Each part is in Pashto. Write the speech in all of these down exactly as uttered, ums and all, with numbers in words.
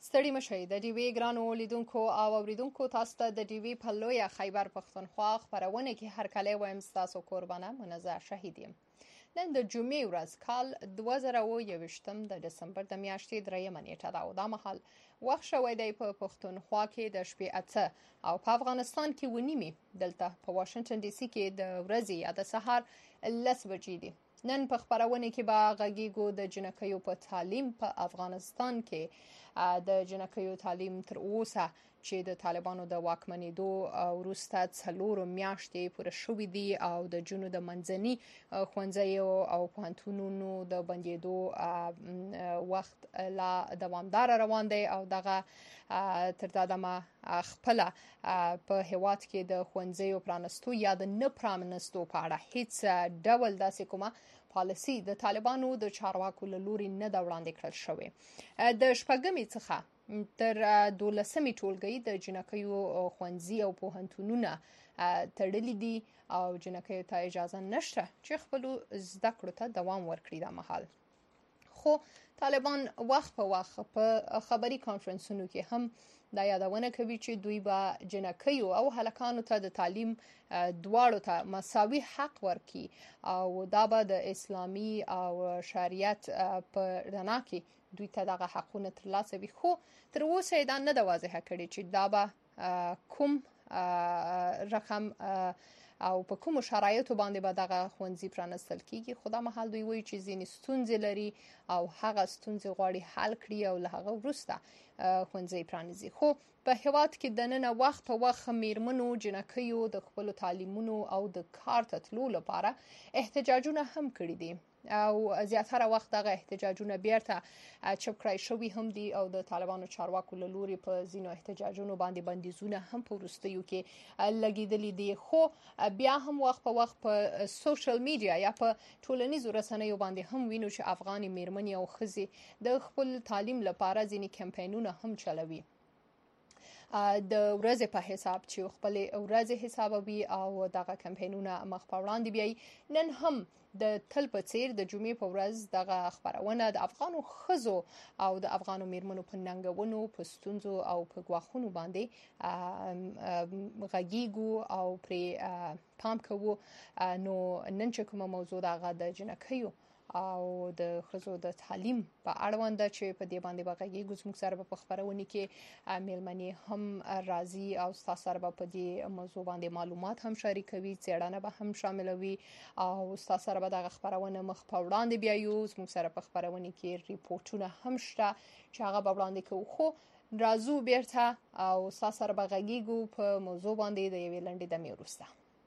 ستړي مشئ د ډي وی ګرانو لیدونکو او اوریدونکو تاسو ته د ډي وی په لویه خیبر پښتونخوا خپرونه کې هرکلی وایم ستاسو قربانه منزه شهید یم. نن د جمعې ورځ کال دوه زره او یوویشتم د دسمبر د میاشتې دریمه نیټه ده او دا مهال وخت شوی دی په پښتونخوا کې د شپې اته او په افغانستان کې و نیمې. دلته په واشنگټن ډي سي کې د ورځې یا د سهار لس بجې دي. نن په خپرونه کې به غږیږو د جنکیو په تعلیم په افغانستان کې د جنکیو تعلیم تر اوسه چې د طالبانو د واکمنېدو وروسته څلورو میاشتې پوره شوې دي او د جنو د منځني ښوونځیو او پوهنتونونو د بندېدو وخت لا دوامدار روان دی او دغه تر دا دمه خپله په هیواد کې د ښوونځیو پرانستو یا د نه پرانستو په اړه هیڅ ډول داسې کومه پالیسي د طالبانو د چارواکو له لوري نه ده وړاندې کړل شوې. د شپږمې څخه تر دولسمې ټولګۍ د جنکیو ښوونځي او پوهنتونونه تړلي دي او جنکیو ته اجازه نشته چې خپلو زده کړو ته دوام ورکړي دا مهال. خو طالبان وخت په وخت په خبري کانفرنسونو کې هم دا یادونه کوي چې دوی به جنکیو او هلکانو ته د تعلیم دواړو ته مساوي حق ورکړي او دا به د اسلامي او شریعت په رڼا کې دوی ته دغه حقونه ترلاسه وي. خو تر اوسه یې دا نه ده واضحه کړې چې دا به کوم رقم او په کومو شرایطو باندې به دغه ښوونځي پرانستل کیږي. خو دا مهال دوی وایي چې ځینې ستونزې لري او هغه ستونزې غواړي حل کړي او له هغه وروسته ښوونځي پرانیزي. خو په هیواد کې دننه وخت په وخت میرمنو جنکیو د خپلو تعلیمونو او د کار ته تلو لپاره احتجاجونه هم کړي دي او زیاتره وخت دغه احتجاجونه بیرته چپ کړای شوي هم دي او د طالبانو چارواکو له لوري په ځینو احتجاجونو باندې بندیزونه هم په وروستیو کې لګیدلي دي. خو بیا هم وخت په وخت په سوشل میډیا یا په ټولنیزو رسنیو باندې هم وینو چې افغاني میرمنې او ښځې د خپل تعلیم لپاره ځینې کمپاینونه هم چلوي د ورځې په حساب چې خپل ورځې حسابوي او دغه کمپاینونه مخ په وړاندې بیاي. نن هم د تل په څیر د جمعې په ورځ دغه خبرونه د افغانو ښځو او د افغانو میرمنو په ننګونو په ستونزو او په ګواښونو باندې غږیږو او پرې پام کوو. نو نن چې کومه موضوع دغه د جنکیو او د ښځو د تعلیم په اړوند ده چې په دې باندې به غږیږو. زموږ سره به په خپرونې کې میلمنې هم راځي او ستاسو سره به په دې موضوع باندې معلومات هم شریکوي، څېړنه به هم شاملوي او ستاسو سره به دغه خپرونه مخ په وړاندې بیایو. زموږ سره په خپرونې کې ریپورټونه هم شته چې هغه به وړاندې کوو. خو راځو بیرته او ستاسو سره به غږیږو په موضوع باندې د یوې لنډې دمې وروسته.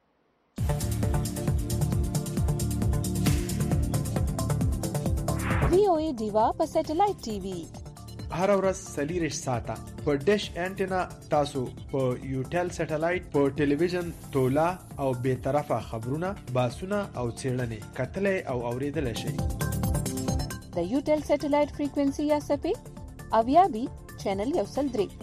وی او ای دیوا په سټلایټ ټي وي هر ورځ څلور ساعته په ډیش انټینا تاسو په یوټل سټلایټ په ټلویزیون تولا او به طرفه خبرونه باسونه او څېړنې کتلې او اوریدل شي. د یوټل سټلایټ فریکوئنسي یا سپې اویا بي چینل یو سل درې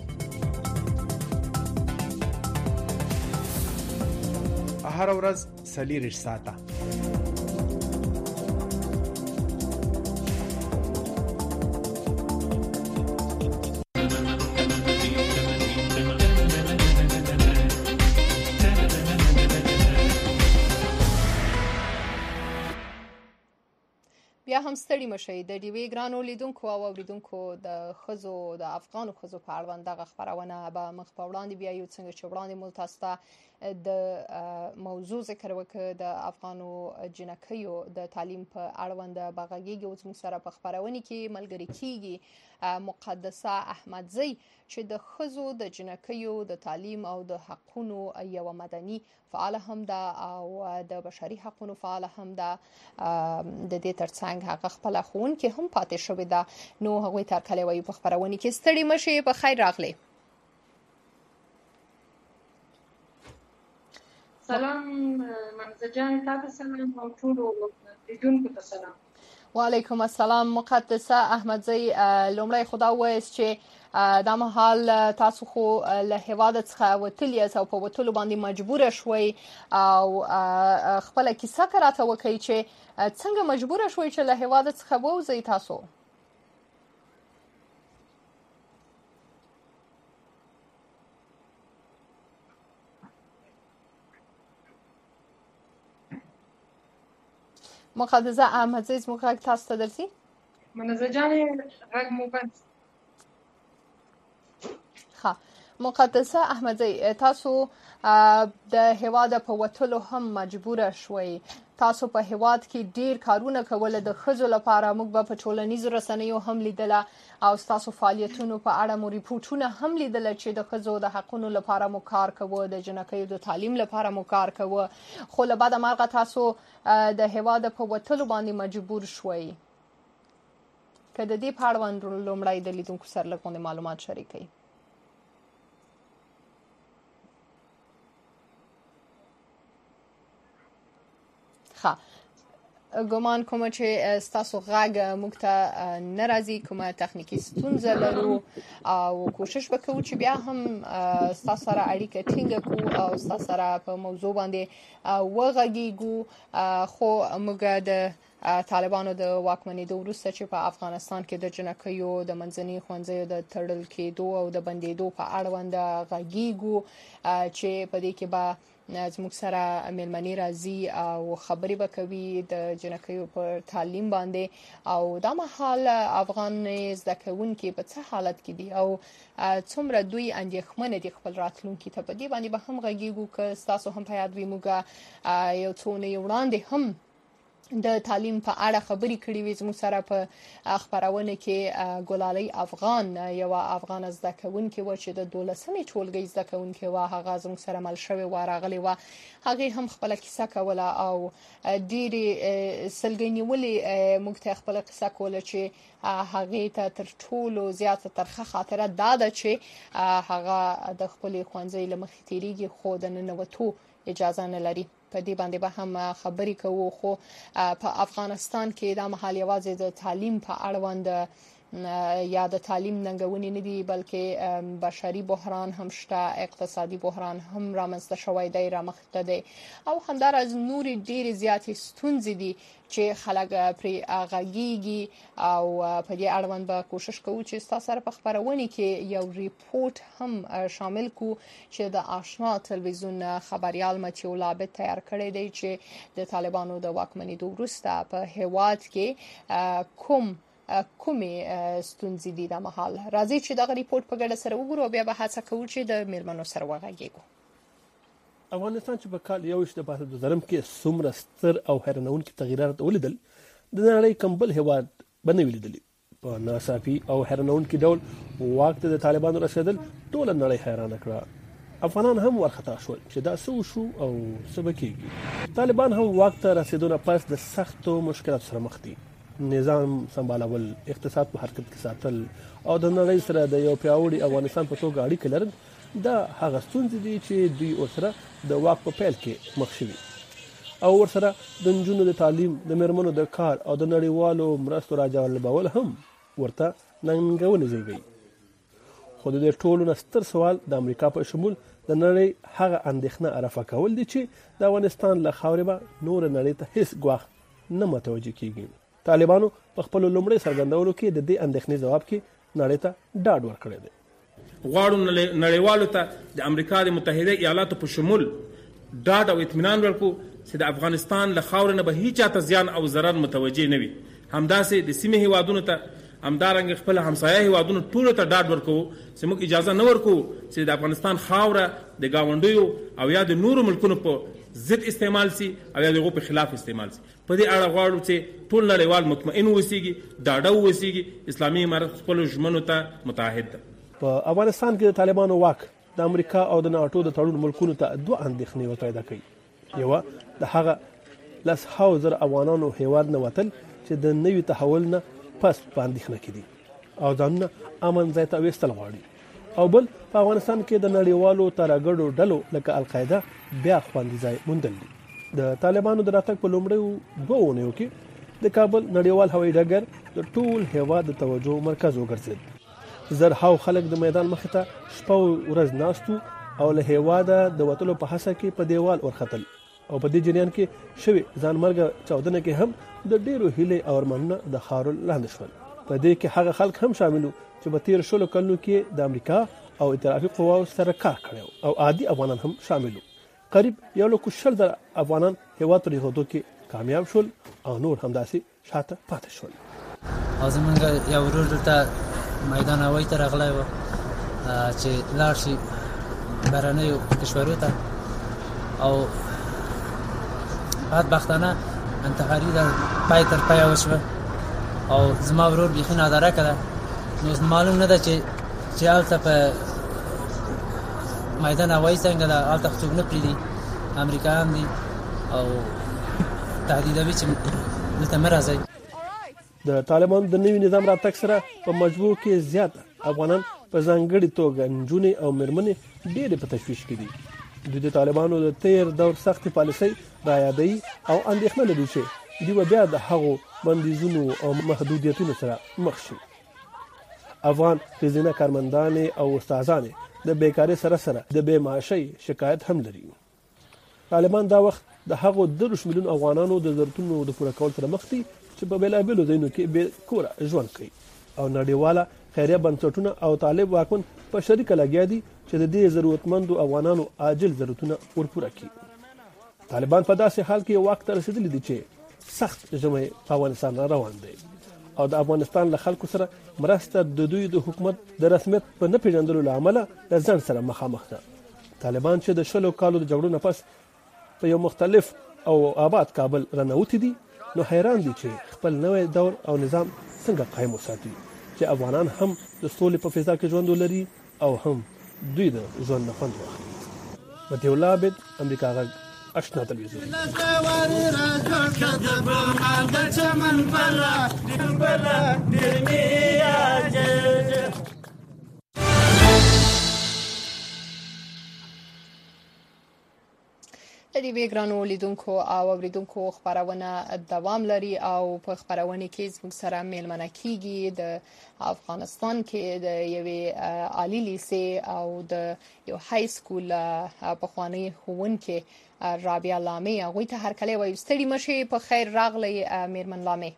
هر ورځ څلور ساعته. بیا هم ستړي مشئ د ډي وی ګرانو لیدونکو او اوریدونکو د ښځو د افغانو ښځو په اړوند دغه خپرونه به مخ په وړاندې بیایو. څنګه چې وړاندې مو تاسو ته د موضوع ذکر وکړ د افغانو جنکیو د تعلیم په اړوند به غږیږي. اوس موږ سره په خپرونې کې ملګري کیږي مقدسه احمدزی چې د ښځو د جنکیو د تعلیم او د حقونو یوه مدني فعاله هم ده او د بشري حقونو فعاله هم ده. د دې ترڅنګ هغه خپله ښوونکې هم پاتې شوې ده. نو هغوی ته هرکلی وایو په خپرونې کې. ستړي مشئ، په خیر راغلی. سلام منزه جان، تاسو سلام او ټول لیدونکو ته سلام. وعلیکم السلام مقدسه احمدزی. لومړی خدا وایست چې دا مهال تاسو خو له هیواده څخه وتلي یاست او په وتلو باندې مجبوره شوئ او خپله کیسه که راته وکړئ چې څنګه مجبوره شوئ چې له هیواده څخه ووځئ تاسو؟ مقدسه احمدزی زموږ غږ تاسو ته درسي؟ منزه جانې غږ مو بند. ښه مقدسه احمدزی، تاسو د هیواد په وتلو هم مجبوره شوي. تاسو په هیواد کې ډیر کارونه کول، د ښځو لپاره موږ به په ټولنیزو رسنیو هم لیدله او تاسو فعالیتونو په اړه مو ریپورتونه هم لیدله چې د ښځو د حقونو لپاره مو کار کوو، د جنکیو د تعلیم لپاره مو کار کوو، خو له بعده مرغه تاسو د هیواد په وتلو باندې مجبور شوي. که د دې په اړه لومړی د لیدونکو سره لږ معلومات شریکوي. ښه ګمان کوم چې ستاسو غږ موږ ته نه راځي، کومه تخنیکی ستونزه لرو او کوشش وکړو چې بیا هم ستاسو سره اړیکه ټینګه کړو او ستاسو سره په موضوع باندې وغږیږو. خو موږ د طالبانو د واکمنېدو وروسته چې په افغانستان کې د جنکیو د منځني ښوونځیو د تړل کېدو او د بندېدو په اړوند غږیږو چې په دې کې به زموږ سره مېلمنې راځي او خبرې به کوي د جنکیو پر تعلیم باندې او دا مهال افغان زده کوونکي په څه حالت کې دي او څومره دوی اندېښمن دي خپل راتلونکي ته. په دې باندې به هم غږیږو که ستاسو هم په یاد وي موږ یو څو اونۍ وړاندې هم د تعلیم په اړه خبرې کړې وې. زموږ سره په خبرونه کې ګلالۍ افغان یو افغان زده کوونکې و چې د دولسمې ټولګۍ زده کوونکې و، هغه زموږ سره مل شوې و، راغلې و، هغه هم خپل کیسه کوله او ډېرې سلګۍ نیولې موږ ته خپل کیسه کوله چې هغه ته تر ټولو زیاته ترخه خاطره دا ده چې هغه د خپل ښوونځي له مخې تیریږي خو د ننوتو اجازه نه لري. په دې باندې به هم خبرې کوو. خو په افغانستان کې دا مهال یوازې د تعلیم په اړوند یا د تعلیم ننګونې نه دي بلکې بشري بحران هم شته، اقتصادي بحران هم رامنځته شوی دی، رامخته دی او همداراز نورې ډېرې زیاتې ستونزې دي چې خلک پرې غږیږي او په دې اړوند به کوشش کوو چې ستاسو سره په خبرونه کې یو ریپورت هم شامل کو چې د آشنا تلویزیون خبريال متیو لابد تیار کړی دی چې د طالبانو د واکمنېدو وروسته په هیواد کې کوم کومې ستونزې دي د مهال. راځي چې دا ریپورت په ګډه سره وګورو او بیا به هڅه کوو چې د میرمنو سره وغږیږو. افغانستان چې په کال یو شته په د زرم کې څومره ستر او حیرانونکي تغیرات ولیدل، د نړۍ کمبل هیواد باندې ولیدل. په ناڅاپي او حیرانونکي ډول واک ته د طالبانو رسیدل ټول نړۍ حیرانه کړه. افغانان هم ورخطا شول چې دا څه وشو او څه به کېږي. طالبان هم واک ته رسیدونه پس د سختو مشکلاتو سره مخ دي. نظام سمبالول، اقتصاد په حرکت کې ساتل او د نړۍ سره د یو پیاوړي افغانستان په توګه اړیکې لرل دا هغه ستونزې دي چې دوی ورسره د واک په پیل کې مخ شوي او ورسره د نجونو د تعلیم، د میرمنو د کار او د نړیوالو مرستو راجلبول هم ورته ننګونې زیږوي. خو د دې ټولو نه ستر سوال د امریکا په شمول د نړۍ هغه اندېښنه رافع کول دي چې د افغانستان له خاورې به نور نړۍ ته هیڅ ګواښ نه متوجه کیږي. طالبانو په خپل لومړی څرګندولو کې د دې اندېښنې ځواب کې نړۍ ته ډاډ ورکړی دی. غواړو نړیوالو ته د امریکا د متحده ایالاتو په شمول ډاډ او اطمینان ورکړو چې د افغانستان له خاورې نه به هیڅ چاته زیان او ضرر متوجه نه وي. همداسې د سیمې هیوادونو ته همدارنګه خپل همسایه هیوادونو ټولو ته ډاډ ورکوو چې موږ اجازه نه ورکوو چې د افغانستان خاوره د ګاونډیو او یا د نورو ملکونو په ضد استعمال سي او یا دغه په خلاف استعمال سي. په دې اړه غواړو چې ټول نړیوال مطمئن اوسيږي، ډاډه اوسيږي. اسلامي امارت خپل ژمنو ته متعهد ده. په افغانستان کې د طالبانو واک د امریکا او د ناټو د تړون ملکونو ته دوه اندېښنې پیدا کوي. یو د هغه لس هاوزر افغانانو هیواد نه وتل چې د نوي تحول نه پس په اندېښنه کې دي او ځانونه امن ځای ته وستل غواړي، او بل په افغانستان کې د نړیوالو ترهګرو ډلو لکه القاعده بیا خوندي ځای موندل دي. د طالبانو د راتګ په لومړیو دوه اونیو کې د کابل نړیوال هوایي ډګر د ټول هیواد د توجه مرکز وګرځید. زرهاو خلک د میدان مخې ته شپه ورځ ناستو او له هیواده د وتلو په هڅه کې په دیوال ورختل او په دې جریان کې شوی ځانمرګه چاودنه کې هم د ډیرو هیلې او ارمانونه د خاورو لاندې شول. په دې کې هغه خلک هم شاملو چې په تیر شلو کلونو کې د امریکا او ائتلافي قواو سره کار کړی او عادي افغانان هم شاملو. قریب یو لک شل زره افغانان هیواد پرېښودو کې کامیاب شول او نور همداسې شاته پاتې شول. او زمونږ یو ورور دلته میدان هوایي ته راغلی و چې لاړ شي بهرنیو کشورو ته او بدبختانه انتحاري ده پای تر پایه وشوه او زما ورور بیخي نادرکه ده. نو معلوم نه ده چې چې هلته په میدان هوایي څنګه ده، هلته خو څوک نه پرېږدي، امریکایان دي او تهدیدوي چې دلته مه راځئ. د طالبانو د نوي نظام راتګ سره په مجبور کې زیات افغانان په ځانګړې توګه نجونې او مېرمنې ډېرې په تشویش کې دي. دوی د طالبانو د تیر دور سختې پالیسۍ رایادوي او اندېښنه لري چې دوی به بیا د هغو بندیزونو او محدودیتونو سره مخ شي. افغان ښځینه کارمندانې او استادانې د بیکارۍ سره سره د بې معاشۍ شکایت هم لري. طالبان دا وخت د هغو دېرش میلیون افغانانو د ضرورتونو د پوره کولو سره مخ دي چې په بېلابېلو ځایونو کې بې کوره ژوند کوي او نړیواله خیریه بنسټونه او طالب واکمن په شریکه لګیا دي چې د دې ضرورتمندو افغانانو عاجل ضرورتونه ورپوره کړي. طالبان په داسې حال کې واک ته رسېدلي دي چې سخت ژمی په افغانستان روان دی او د افغانستان له خلکو سره مرسته د دوی د حکومت د رسمیت په نه پېژندلو له امله له ځنډ سره مخامخ ده. طالبان چې د شلو کالو د جګړو نه پس په یو مختلف او آباد کابل رانوتي دي نو حیران دي چې خپل نوی دور او نظام څنګه قایم وساتي چې افغانان هم د سولې په فضا کې ژوند ولري او هم دوی د ژوند نه خوند واخلي. مطیع الله عابد، امریکا غږ، آشنا تلویزیون. د دې ګرانو لیدونکو او اوریدونکو خبرونه دوام لري او په خبرونه کې زموږ سره میلمنه کیږي د افغانستان کې د یوې عالی لیسې او د یو های سکول پخوانی ښوونکې رابعه لامې. هغوی ته هرکلی وایو. ستړي مشي، په خیر راغلی میرمن لامې.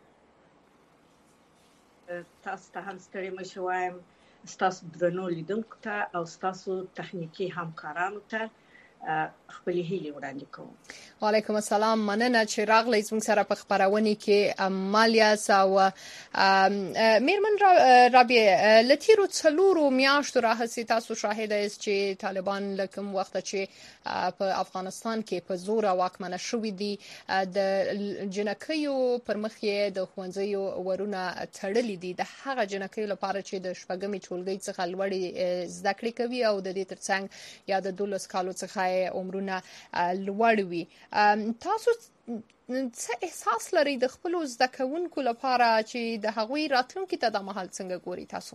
تاسو ته هم ستړي مشي وایم، ستاسو درنو لیدونکو ته او ستاسو تخنیکی همکارانو ته خپلې هیلې وړاندې کوم. وعلیکم السلام، مننه چې راغلی زموږ سره په خبرونه کې مالیاس او میرمن رابعه. له تیرو څلورو میاشتو راهیسې تاسو شاهد یاست چې طالبان له کوم وخته چې په افغانستان کې په زور واکمنه شوي دي د جنکیو پر مخ یې د ښوونځیو ورونه تړلي دي، د هغه جنکیو لپاره چې د شپږمې ټولګۍ څخه لوړې زده کړې کوي او د دې ترڅنګ یا د دولس کالو څخه عمرونه لوړ وي. تاسو څه احساس لرئ د خپل زده کوونکو لپاره چې د هغوی راتلونکي ته د مهال څنګه ګوري تاسو؟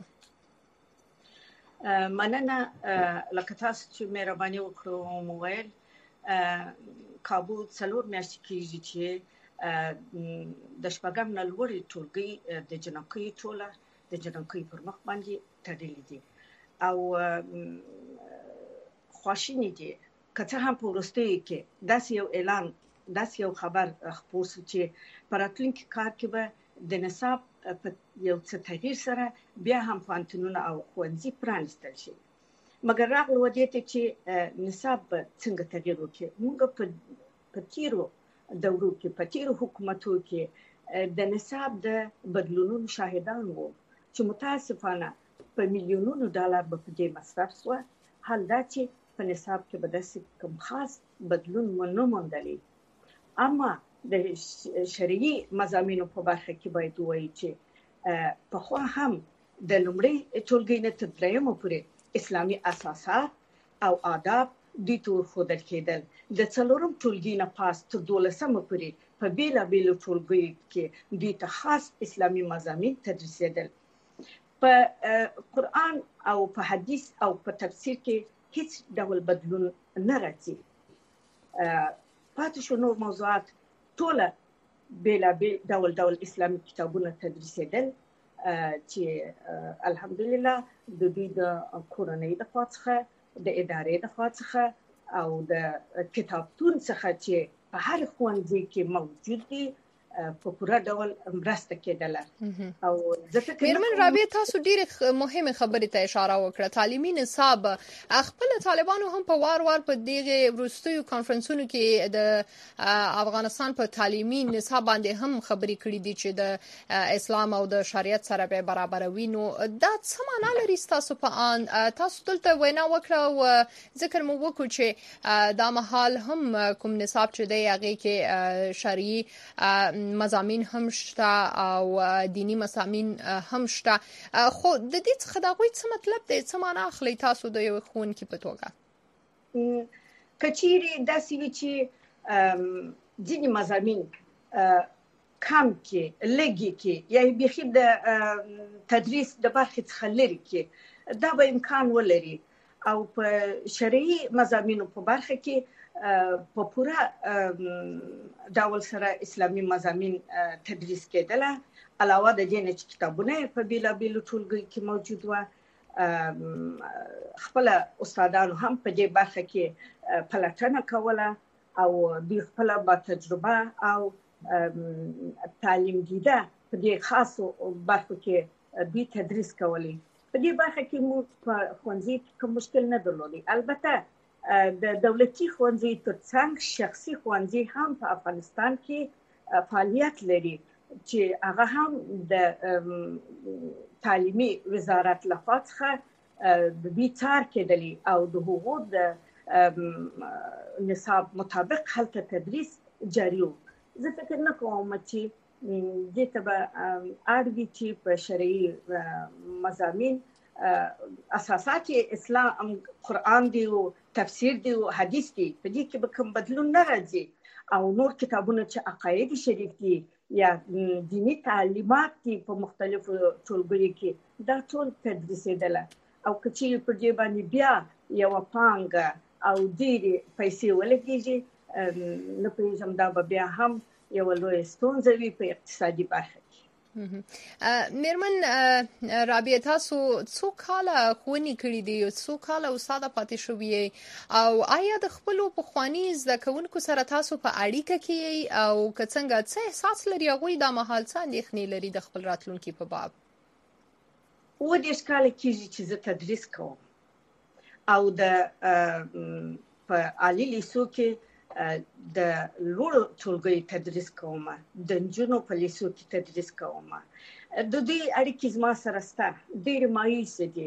مننه. لکه تاسو چې مهرباني وکړو مو ویل، کابو څلور میاشتې کېږي چې د شپږم نه لوړې ټولګۍ د جنکیو ټوله د جنکیو پر مخ باندې تړلې دي او خواشیني دي. که څه هم په وروستیو کې داسې یو اعلان، داسې یو خبر خپور شو چې په راتلونکي کال کې به د نصاب په یو څه تغییر سره بیا هم پوهنتونونه او ښوونځي پرانیستل شي. مګر راغلو دې ته چې نصاب به څنګه تغییر وکړي. موږ په تیرو دورو کې، په تیرو حکومتو کې د نصاب د بدلونونو شاهدان وو چې متاسفانه په میلیونونو ډالر به په دې مصرف شوه. حال دا چې په نصاب کې به داسې کوم خاص بدلون ونه موندلی. اما د شرعي مضامینو په برخه کې باید ووایي چې پخوا هم د لومړۍ ټولګۍ نه تر درېیمه پورې اسلامي اساسات او آداب دوی ته ورښودل کېدل. د څلورم ټولګۍ نه پاس تر دولسمه پورې په بېلابېلو ټولګیو کې دوی ته خاص اسلامي مضامین تدریسېدل. په قرآن او په حدیث او په تفسیر کې هیڅ ډول بدلون نه راځي. پاتې شو نور موضوعات ټوله بېلابېل ډول ډول اسلامي کتابونه تدریسېدل چې الحمدلله د دوی د کورنۍ د خوا څخه، د ادارې د خوا څخه او د کتابتون څخه چې په هر ښوونځي کې موجود دي په پوره ډول مرسته کېدله. او زه فکر میرمن رابعه تاسو ډېرې مهمه خبرې ته اشاره وکړه. تعلیمي نصاب خپل طالبانو هم په وار وار په دغه وروستیو کانفرنسونو کې د افغانستان په تعلیمي نصاب باندې هم خبرې کړې دي چې د اسلام او د شریعت سره به برابروي. نو دا څه معنا لري تاسو په ان تاسو دلته وینا وکړه او ذکر مو وکړو چې دا مهال هم کوم نصاب چې دی هغه کې شرعي مضامین هم شته او دینی مضامین هم شته. خو د دې څخه دا غوي څه مطلب دی، څه معنا اخلي تاسو د یو ښوونکي په توګه؟ کچيري داسې وي چې ځینې مضامین کم کې لږی کې یا بيخي د تدریس د برخې څخه لري کې دا به امکان ولري. او په شرعي مضامینو په برخه کې په پوره ډول سره اسلامي مضامین تدریس کېدله. علاوه د دې نه چې کتابونه په بیلابیلو ټولګیو کې موجود و، خپل استادانو هم په دې برخه کې پلټنه کوله او دوی خپل با تجربه او تعلیم دیده په دې خاصو برخو کې دوی تدریس کولی. په دې برخه کې موږ په ښوونځي کې کوم مشکل نه درلودی. البته د دولتي ښوونځي ترڅنګ شخصي ښوونځي هم په افغانستان کې فعالیت لري چې هغه هم د تعلیمي وزارت لخوا څخه د دې څار کېدلی او د هغو د نصاب مطابق هلته تدریس جاري و. زه فکر نه کوم چې دې ته به اړ وي چې په شرعي مضامین اساسات اسلام قرآن دی او تفسیر دی او حدیث دی په دې کې به کوم بدلون نه راځي او نور کتابونه چې عقاید شریف دي یا دینی تعلیمات دي په مختلفو ټولګیو کې دا ټول تدریسېدله. او کچې په دې باندې بیا یو پانګه او ډېرې پیسې ولګېږي نه پوهېږم دا به بیا هم یو لوی ستونزه وي په اقتصادي برخه کې. میرمن رابعه تاسو څو کاله ښوونې کړې دي، څو کاله استاده پاتې شوې او آیا د خپلو پخواني زده کوونکو سره تاسو په اړیکه کې او که څنګه څه احساس لري هغوی دا مهال څه اندېښنې لري د خپل راتلونکي په باب؟ اووه دېرش کاله کېږي چې زه تدریس کوم او د په عالي لیسو کې د لوړو ټولګیو تدریس کوم، د نجونو په لیسو کې تدریس کوم. د دوی اړیکې زما سره شته، ډېرې مایوسې دي.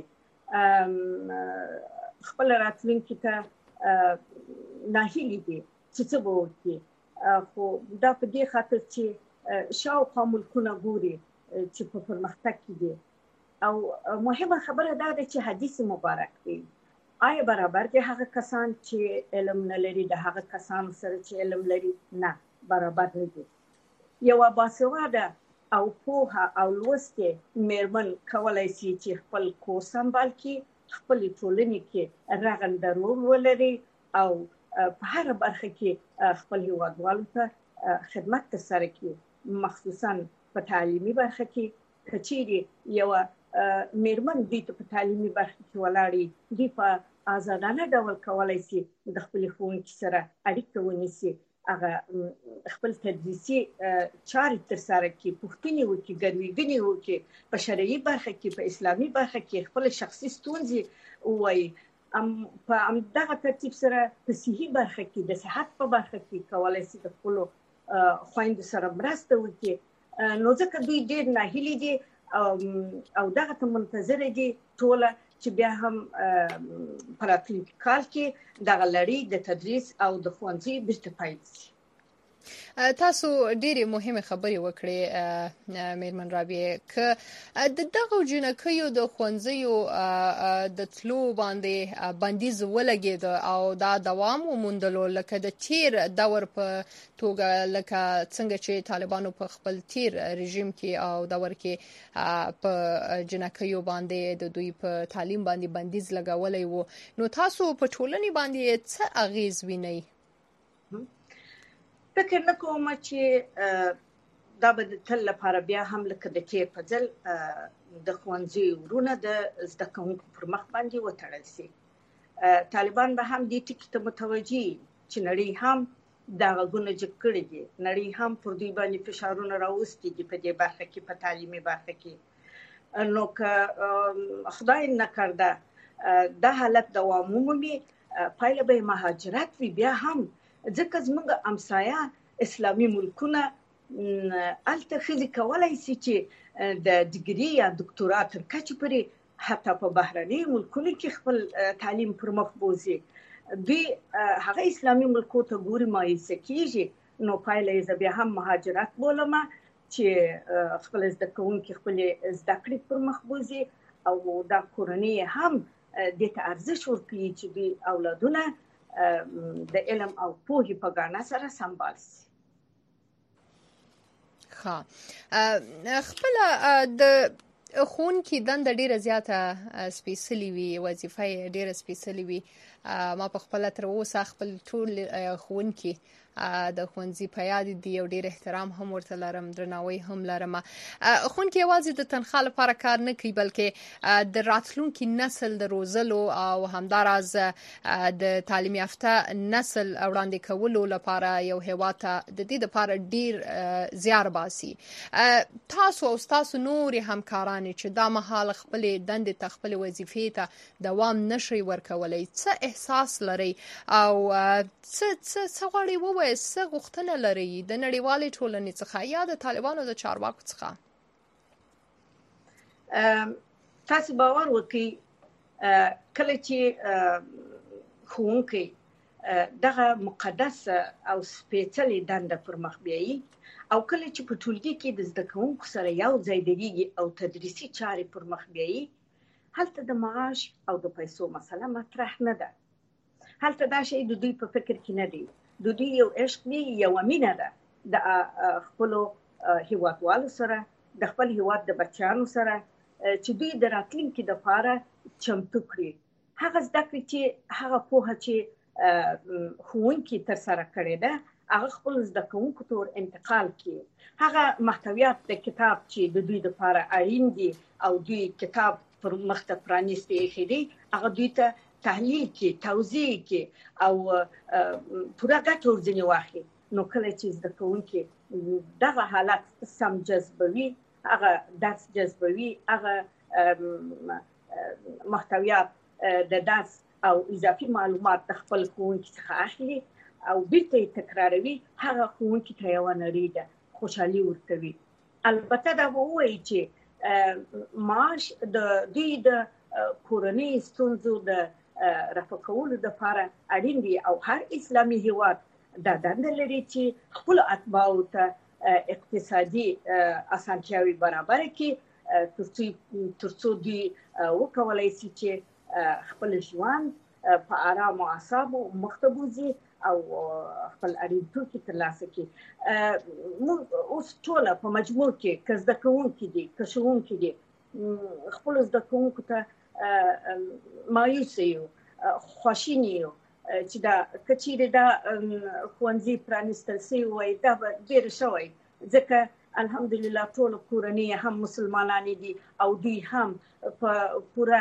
خپل راتلونکي ته ناهیلې دي چې څه به وکړي، خو دا په دې خاطر چې شاوخوا ملکونه ګوري چې په پرمختګ کې دي. او مهمه خبره دا ده چې حدیث مبارک دی. آیا برابر دي هغه کسان چې علم نه لري د هغه کسان سره چې علم لري؟ نه، برابر نه دي. یو باسواده او پوهه او لوستې میرمن کولای شي چې خپل کور سمبال کړي، خپل ټولنې کې رغنده رول ولري او په هر برخه کې خپل هیوادوالو ته خدمت ترسره کړي، مخصوصا په تعلیمي برخه کې. کچېرې یو میرمن دوی ته په تعلیمي برخه کې ولاړې دوی په آزادانه ډول کولای شي د خپل ښوونکي سره اړیکه ونیسي، هغه خپل تدریسي چارې ترسره کړي، پوښتنې وکړي، ګډوډي وکړي، په شرعي برخه کې په اسلامي برخه کې خپل شخصي ستونزې ووایي. په همدغه ترتیب سره په صحي برخه کې د صحت په برخه کې کولای شي د خپلو خویندو سره مرسته وکړي. نو ځکه دوی ډېر ناهیلي دي او دغه ته منتظر دي ټوله چې بیا هم په راتلونکي کال کې دغه لړۍ د تدریس او د ښوونځي بیرته پیل شي. تاسو ډېرې مهمه خبرې وکړې میرمن رابعه، که د دغه جنکیو د ښوونځیو د تلو باندې بندیز ولګېد او دا دوام وموندلو لکه د تیر دور په توګه، لکه څنګه چې طالبانو په خپل تیر رژیم کې او دور کې په جنکیو باندې د دوی په تعلیم باندې بندیز لګولی و، نو تاسو په ټولنې باندې څه اغیز وینئ؟ فکر نه کوم چې دا به د تل لپاره بیا هم لکه د تیر په ځل د ښوونځي ورونه د زده کوونکو پر مخ باندې وتړل شي. طالبان به هم دې ټکي ته متوجي چې نړۍ هم دا غوونه جګ کړي دي. نړۍ هم پر دوی باندې فشارونه راوستي دي په دې برخه کې، په تعلیمي برخه کې. نو که خدای نکرده دا حالت دوام ومومي، پایله به مهاجرت وي. بیا هم ځکه زموږ امسایه اسلامي ملکونه هلته ښځې کولی شي چې د ډګري یا دکتورا تر کچې پورې حتی په بهرنیو ملکونو کې خپل تعلیم پر مخ بوځي. دوی هغه اسلامي ملکو ته ګوري، مایوسه کېږي. نو پایله یې زه بیا هم مهاجرت بولمه چې خپل زده کوونکي خپلې زده کړې پر مخ بوځي او دا کورنۍ هم دې ته ارزښت ورکوي چې دوی اولادونه د علم او پوهې په ګاڼه سره سمبال شي. ښه، خپله د ښوونکي دنده ډیره زیاته سپیڅلې وي، وظیفه یې ډیره سپیڅلې وي. ما په خپله تر اوسه خپل ټول ښوونکي د ښوونځي په یاد دي او ډیر احترام هم ورته لرم، درناوی هم لرم. ښوونکي یوازې د تنخوا لپاره کار نه کوي، بلکې د راتلونکي نسل د روزلو او همداراز د تعلیم یافته نسل وړاندې کولو لپاره یو هیواد ته د دې لپاره ډیر زیار باسي. تاسو او تاسو نور همکاران چې دا مهال خپل دندې ته خپل وظیفې ته دوام نشي ورکولای، څه احساس لري او څه څه غواړي ووایي، څه غوښتنه لري د نړیوالې ټولنې څخه یا د طالبانو د چارواکو څخه؟ تاسو باور وکړئ، کله چې ښوونکی دغه مقدس او سپېڅلې دنده پر مخ بیایي او کله چې په ټولګي کې د زده کوونکو سره یو ځای درېږي او تدریسي چارې پر مخ بیایي، هلته د معاش او د پیسو مسله مطرح نه ده. هلته دا شی د دوی په فکر کې نه دی. د دوی یو عشق دی، یوه مینه ده د خپلو هیوادوالو سره، د خپل هیواد د بچیانو سره چې دوی د راتلونکي دپاره چمتو کړي. هغه زده کړې چې هغه پوهه چې ښوونکي ترسره کړې ده هغه خپل زده کوونکو ته ور انتقال کړي. هغه محتویات د کتاب چې د دوی دپاره اړین دي او دوی کتاب پر مخ ته پرانیستي ایښي دي، هغه دوی ته تحلیل کې، توضیح کې او پوره ګټه ورځنې واخلي. نو کله چې زده کوونکي دغه حالت سم جذبوي، هغه درس جذبوي، هغه محتویات د درس او اضافي معلومات د خپل ښوونکي څخه اخلي او بیرته یې تکراروي، هغه ښوونکي ته یوه نړۍ ده، خوشحالي ورکوي. البته دا به ووایي چې معاش د دوی د کورنۍ ستونزو د رفع کولو دپاره اړین دي او هر اسلامي هیواد دا دنده لري چې خپلو اتباعو ته اقتصادي اسانتیاوې برابره کړي تر څو دوی وکولی شي چې خپل ژوند په آرام او اعصابو مخته بوځي او خپل اړین توکي ترلاسه کړي. موږ اوس ټوله په مجموع کې که زده کوونکي دي که ښوونکي دي خپلو زده کوونکو ته مایوسه یو، خواشیني یو چې دا که چیرې دا ښوونځي پرانیستل سوی وای دا به ډېر ښه وای، ځکه الحمدلله ټولو کورنۍ هم مسلمانانې دي او دوی هم په پوره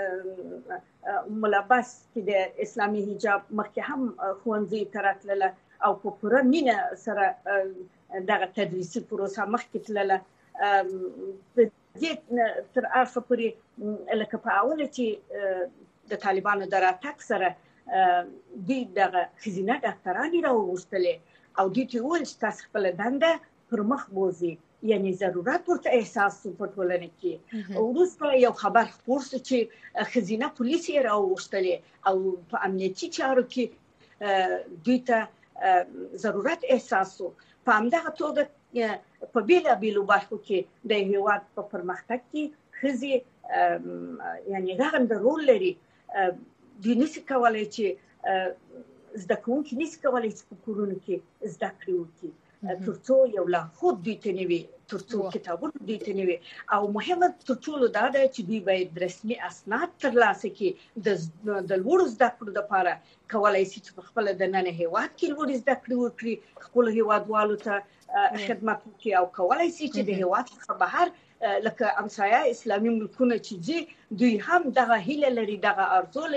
ملبس کې د اسلامي حجاب مخکې هم ښوونځیو ته راتلله او په پوره مینه سره دغه تدریسي پروسه مخکې تلله. دې تر اخره پورې لکه په اوله چې د طالبانو د راتګ سره دوی دغه ښځینه ډاکټرانې راوغوښتلې او دوی ته وویل چې تاسو خپله دنده پر مخ بوځئ، یعنې ضرورت ورته احساس شو په ټولنه کې. وروسته یو خبر خپور شو چې ښځینه پولیس یې راوغوښتلې او په امنیتي چارو کې دوی ته ضرورت احساس شو. په همدغه توګه په بېلابېلو برخو کې د هېواد په پرمختګ کې ښځې یعنې رغنده رول لري. دوی نشي کولی چې زده کوونکي نشي کولی چې په کورونو کې زده کړې وکړي تر څو یو لارښود دوی ته نه وي، تر څو کتابونه دوی ته نه وي. او مهمه تر ټولو دا ده چې دوی باید رسمي اسناد ترلاسه کړي د لوړو زده کړو دپاره. کولی شي چې په خپله دننه هېواد کې لوړې زده کړې وکړي، خپلو هېوادوالو ته خدمت وکړي او کولی شي چې د هېواد څخه بهر لکه امسایه اسلامي ملکونه چې ځي دوی هم دغه هیله لري، دغه ارزو لري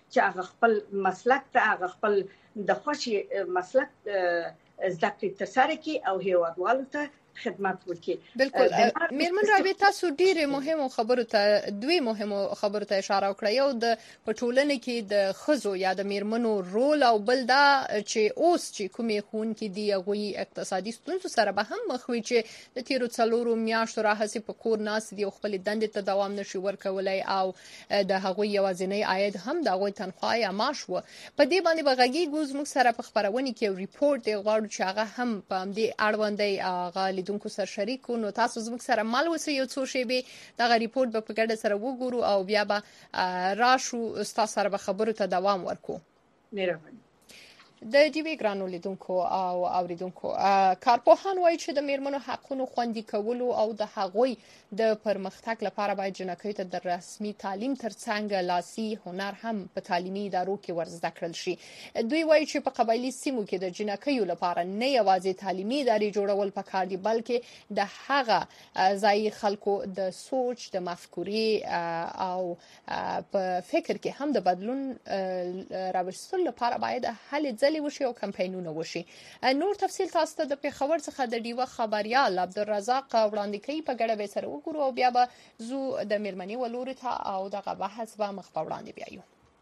چې هغه خپل مسلک ته هغه خپل د خوشي مسلک زده کړې ترسره کړي او هیوادوالو ته خدمت وکړي. بالکل میرمن رابعه تاسو ډیره مهمه خبرو ته دوی مهمه خبرو ته اشاره وکړه. یو د پټولنې کې د خزو یا د میرمنو رول او بل دا چې اوس چې کومې خون کې دی غوي اقتصادي ستونزو سره به هم مخ وي چې د تیرو څلورو میاشتو راهسي په کور ناس دی خپل دندې ته دوام نشي ورکولای او د هغوی یوازینی عاید هم د هغوی تنخواه یا معاش و. په دې باندې بغږی ګوز موږ سره په خبرونه کې ریپورت دی غواړو چې هغه هم په دې اړوندې هغه دونکو سره شریکو. نو تاسو زموږ سره مال وسی یو څو شی به دا ریپورت په ګډه سره وګورو او بیا به راشو تاسو سره به خبرو ته دوام ورکو. مهرباني. د ډي وی ګرانو لیدونکو او اوریدونکو کارپوهان وایي چې د میرمنو حقوقو خوندي کولو او د هغوی د پرمختګ لپاره باید جنکۍ ته د رسمي تعلیم ترڅنګ لاسي هنر هم په تعلیمي ادارو کې ورزده کړل شي. دوی وایي چې په قبایلی سیمو کې د جنکیو لپاره نه یوازې تعلیمي ادارې جوړول پکار دي بلکې د هغه ځای خلکو د سوچ د مفکورې او په فکر کې هم د بدلون راوستلو لپاره باید هلې ځلې وشي او کمپاینونه وشي. نور تفصیل تاسو ته د پیښور څخه د ډیوه خبريال عبدالرزاق وړاندې کوي. په ګډه به سره وګورو او بیا به زو د میرمنې ولوري ته او دغه بحث به مخ په وړاندې بیایو.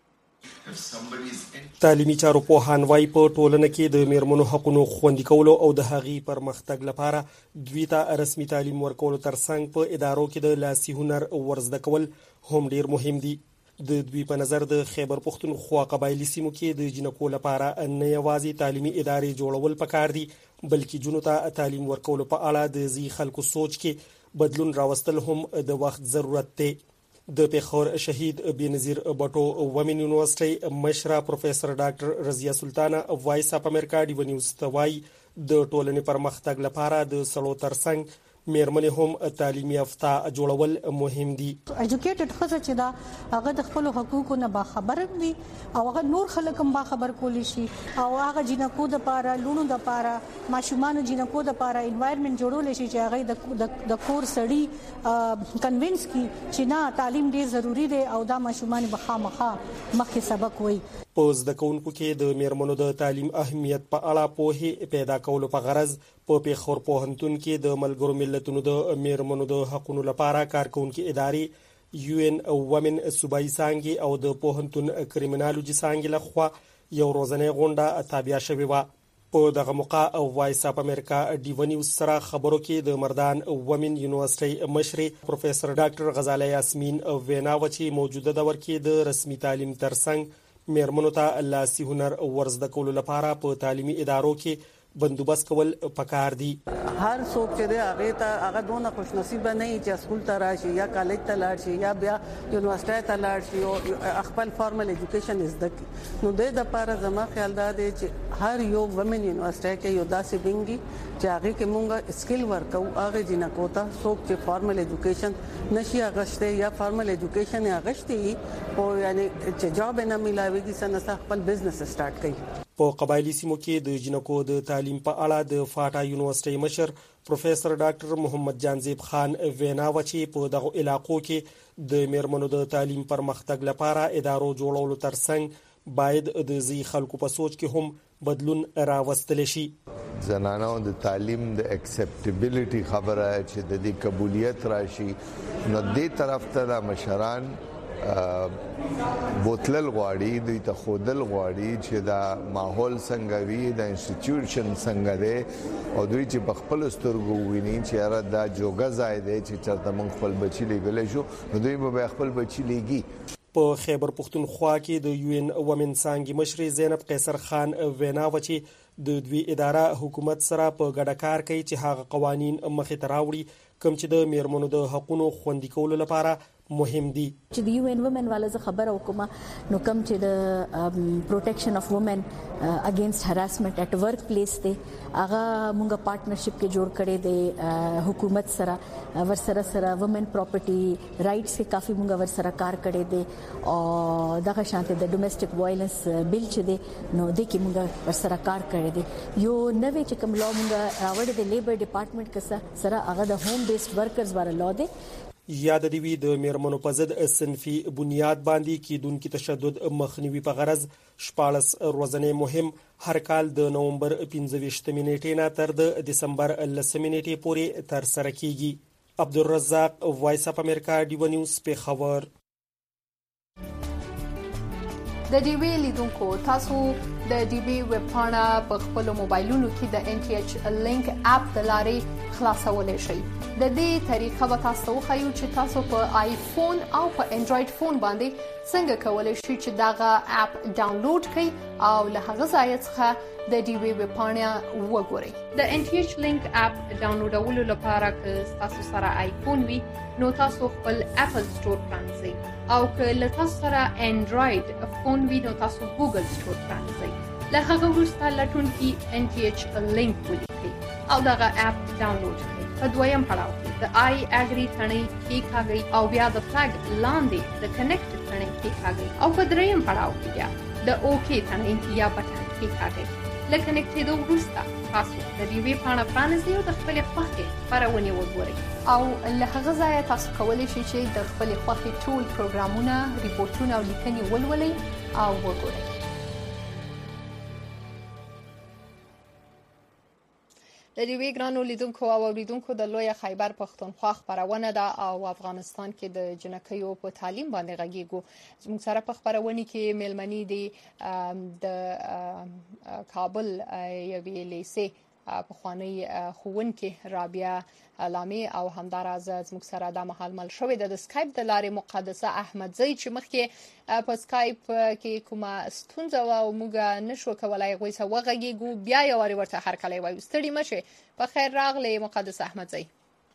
تعلیمي چارو پوهان وايي په ټولنه کې د میرمنو حقوقو خوندي کولو او د هغې پرمختګ لپاره دوی ته رسمي تعلیم ورکولو ترڅنګ په ادارو کې د لاسي هنر ورزده کول هم ډیر مهم دي. د دوی په نظر د خیبر پختونخوا قبایلی سیمو کې د جنکو لپاره نه یوازې تعلیمي ادارې جوړول پکار دي بلکې جنو ته تعلیم ورکولو په اړه د ځي خلکو سوچ کې بدلون راوستل هم د وخت ضرورت دی. د پیښور شهید بنظیر بټو ومن یونیورسيټي مشره پروفیسور ډاکټر رضیه سلطانه وایس اپ امریکا دی ونیوز توای د ټولنې پرمختګ لپاره د سړو ترڅنګ میرمنې هم تعلیمي یافته جوړول مهم دي. ایجوکیټډ خزه چې دا هغه د خپل حقوقو نه باخبر دي او هغه نور خلک هم باخبر کولی شي او هغه جنکو د پاره لونو د پاره ماشومان جنکو د پاره انوایرنمنت جوړول شي چې هغه د کور سړی کنوینس کی چې نه تعلیم ډیر ضروری دی او دا ماشومان به خامخا مخکې سبق وایي. په زده کوونکو کې د میرمنو د تعلیم اهمیت په اړه پوهه پیدا کولو په غرض په پیښور پوهنتون کې د ملګرو ملتونو د میرمنو د حقوقو لپاره کارکونکو ادارې یو ان وومن صوبایي څانګې او د پوهنتون کریمینالوجي څانګې لخوا یو روزنه غونډه تابع شوې و. په دغه موقع وایس اپ امریکا ډي ونیوز سره خبرو کې د مردان وومن یونیورسيټي مشري پروفیسور ډاکټر غزاله یاسمین وینا وچی موجوده دور کې د رسمي تعلیم ترڅنګ میرمنو ته لاسي هنر ورزده کولو لپاره په تعلیمي ادارو کې بندوبست کول پکار دي. هر څوک چې دی هغه ته هغه دونه خوش نصیب نه چې سکول ته راشي یا کالج ته لاړ شي یا بیا یونیورسيټي ته لاړ شي او خپل فارمل ایجوکیشن زده کړي. نو د دې لپاره زما خیال دا دی چې هر یو ومن یونیورسيټي کې یو داسې بنګي چې هغه کې مونږه سکل ورکو هغه جنکو ته څوک چې فارمل ایجوکیشن نشي اغشته یا فارمل ایجوکیشن اغشتي او یعنی چې جاب نه ملاويږي سنه خپل بزنس سٹارټ کړي. په قبایلی سیمو کې د جنکو د تعلیم په اړه د فاټا یونیورسيټي مشر پروفیسور ډاکټر محمد جانزیب خان وینا وچی په دغه علاقو کې د میرمنو د تعلیم پرمختګ لپاره ادارو جوړولو ترڅنګ باید د ځي خلکو په سوچ کې هم بدلون راوستل شي. زنانو د تعلیم د اکسپټیبিলিټي خبره چې د دې قبولیت راشي نو دې طرف ته د مشران بوتلل غواړي دوی ته خودل غواړي چې دا ماحول څنګه وي د انسټیټیوشن څنګه دی او دوی چې په خپل سترګو ویني چې را دا جوګه ځای دی چې چرته موږ خپل بچی لګل شو نو دوی به خپل بچی لګي. په خیبر پختونخوا کې د یو ان وومن څانګې مشري زینب قیصر خان وینا وچی د دوی اداره حکومت سره په ګډه کار کوي چې هغه قوانين مخې ته راوړي کوم چې د میرمنو د حقوقو خوندي کولو لپاره مهم دي. چې د یو ان وومن والا ز خبر او کومه نو کوم چې د پروټیکشن اف وومن اگینست هراسمنت اٹ ورک پلیس ته هغه مونږه پارټنرشپ کې جوړ کړي د حکومت سره ور سره سره وومن پراپرټي رائټس کې کافي مونږه ور سره کار کړي دي او دغه شانته د ډومېسټک وایلنس بل چې دي نو د کې مونږه ور سره کار کړي دي. یو نوې چې کوم لا مونږه راوړل د لیبر ډپارټمنټ کې سره هغه د هوم بیسډ ورکرز واره لا دي. یا د دوی د میرمنو په ضد صنفي بنیاد باندې کیدونکي تشدد مخنیوي په غرض شپاړس ورځنی مهم هر کال د نومبر پنځه ویشتمې نیټې نه تر د دسمبر لسمې نیټې پورې ترسره کیږي. عبدالرزاق، وایس اف امریکا، ډیو نیوز، پیښور. د ډیوی لیدونکو تاسو د ډیوی ویب پاڼه په خپل موبایلونو کې د ان ټي ایچ لینک اپ د لارې خلاصولای شئ. د دې طریقه به تاسو وښیو چې تاسو په آیفون او په انډراید فون باندې څنګه کولای شئ چې دغه اپ ډاونلوډ کړئ او له هغه ځای څخه د ډیوی ویب پاڼه وګورئ. د ان ټي ایچ لینک اپ ډاونلوډولو لپاره که تاسو سره آیفون وي نو تاسو خپل اپل سٹور پرانځئ او که له تاسو سره انډراید فون وي نو تاسو ګوګل سٹور پرانځئ. له هغه وروسته لټونکي ان ټي ایچ لینک ولیکئ او دغه اپ ډاونلوډ کړئ. په دویم پړاو کې د آی اګری تڼۍ کېکاږئ او بیا د فلګ لاندې د کنیکټ تڼۍ کېکاږئ او په دریم پړاو کې بیا د اوکې تڼۍ یا بټن کېکاږئ. له کنیکټېدو وروسته تاسو د ډیوی پاڼه پرانیزئ او د خپلې خوښې خپرونې وګورئ او له هغه ځایه تاسو کولی شئ چې د خپلې خوښې ټول پروګرامونه، ریپورټونه او لیکنې ولولئ او وګورئ. د ډیوی ګرانو لیدونکو او اوریدونکو د لوی خیبر پښتونخوا خبرونه ده او افغانستان کې د جنکیو په تعلیم باندې غږیږو. زموږ سره په خبرونه کې میلمنې دي د کابل یوې لیسې پخوانی ښوونکې رابعه لامي او همداراز زموږ سره د مهال مل شوې د سکایپ د لارې مقدسه احمدزی چې مخکې په سکایپ کې کومه ستونزه و او موږ نشو کولای غوي سره وغږیږو. بیا یو وری ورته هر کله وایو. ستړي مشه. په خیر راغلی مقدسه احمدزی.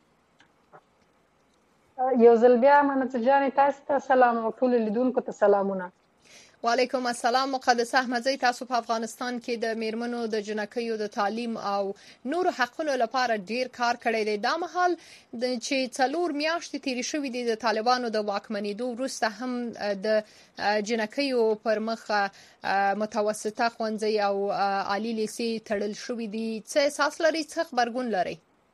یو ځل بیا منځ جان تاسو ته سلام او ټول لیدونکو ته سلامونه. وعلیکم السلام. مقدسه احمدزی، تاسو په افغانستان کې د میرمنو د جنکیو د تعلیم او نور حقونو لپاره ډیر کار کړی دی. دا مهال چې څلور میاشتې تیرې شوې دي د طالبانو د واکمنېدو وروسته هم د جنکیو پر مخ متوسطه ښوونځي او عالی لیسې تړل شوې دي. څه احساس لرئ؟ څه خبرګون لرئ؟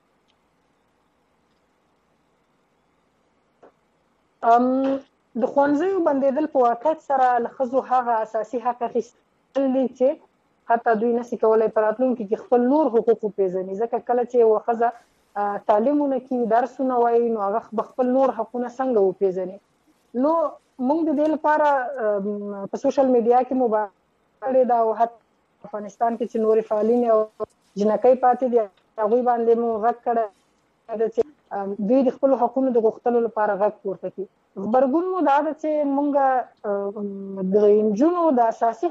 ام د ښوونځیو بندېدل په واقعیت سره له ښځو هغه اساسي حق اخیستل دي چې حتی دوی نشي کولی په راتلونکي کې خپل نور حقوق وپېژني. ځکه کله چې یوه ښځه تعلیمونه کوي، درسونه وایي، نو هغه خپل نور حقونه څنګه وپېژني. نو موږ د دې لپاره په سوشل میډیا کې مبارزه کړې ده او حتی افغانستان کې چې نورې فعالین او جنکۍ پاتې دي هغوی باندې مو غږ کړی ده چې دوی د خپلو حقونو د غوښتلو لپاره غږ پورته کړي. خبرګون مو دا ده چې موږ د نجونو د اساسي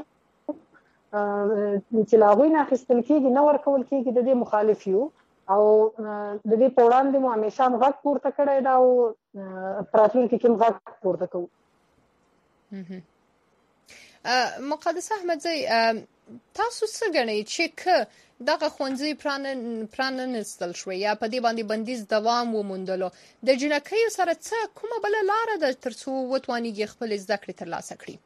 چې له هغوی نه اخیستل کېږي نه ورکول کېږي د دې مخالف یو او د دې په وړاندې مو همیشه هم غږ پورته کړی ده او په راتلونکي کې هم غږ پورته کوو. مقدسه احمدزی، تاسو څه ګڼئ چې که دغه ښوونځي پراننستل شوې یا په دې باندې بندیز دوام وموندلو، د جنکیو سره څه کومه بله لاره ده تر څو وتوانیږي خپلې زده کړې ترلاسه کړي؟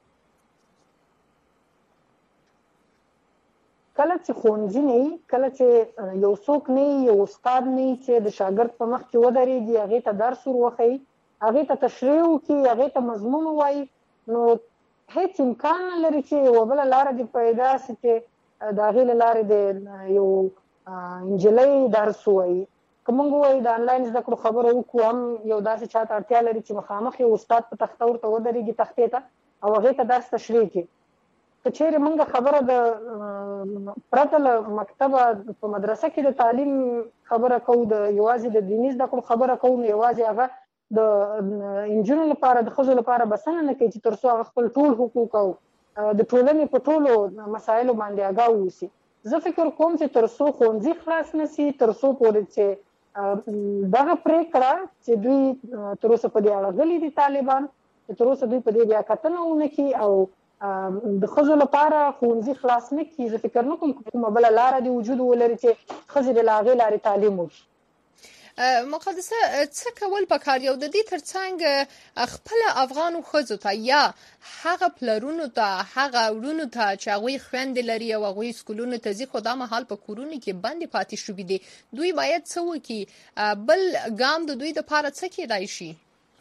کله چې ښوونځي نه وي، کله چې یو څوک نه وي، یو استاد نه وي چې د شاګرد په مخ کې ودرېږي، هغې ته درس ور وښیي، هغې ته تشریح وکړي، هغې ته مضمون ووایي، نو هیڅ امکان نه لري چې یوه بله لاره دې پیدا شي چې د هغې له لارې د یو نجلۍ درس ووایي. که موږ ووایو د انلاین زده کړو خبره وکړو، هم یو داسې چا ته اړتیا لري چې مخامخ یو استاد په تخته ورته ودرېږي تختې ته او هغې ته درس تشریح کړي. که چیرې موږ خبره د پرته له مکتبه په مدرسه کې د تعلیم خبره کوو، د یوازې د دیني زده کړو خبره کوو، نو یوازې هغه د نجونو لپاره، د ښځو لپاره بسنه نه کوي چې تر څو هغه خپل ټول حقوق او د ټولنې په ټولو مسایلو باندې آګاه واوسي. زه فکر کوم چې تر څو ښوونځي خلاص نه شي، تر څو پورې چې دغه پرېکړه چې دوی تر اوسه په دې اړه غلي دي طالبان، چې تر اوسه دوی په دې بیا کتنه ونه کړي او د ښځو لپاره ښوونځي خلاص نه کړي، زه فکر نه کوم کومه بله لاره د وجود ولري چې ښځې د له هغې لارې تعلیم وکړي. مقدسه څه کول پکار یو د دې ترڅنګ خپل افغان ښځو ته یا هغه پلرونو ته هغه ورونو ته چې هغه خويندې لري او هغه سکولونو ته ځي خو دا مهال په کورونو کې بندي پاتې شوې دي دوی باید څه وکړي بل ګام د دوی د پاره څه کېدای شي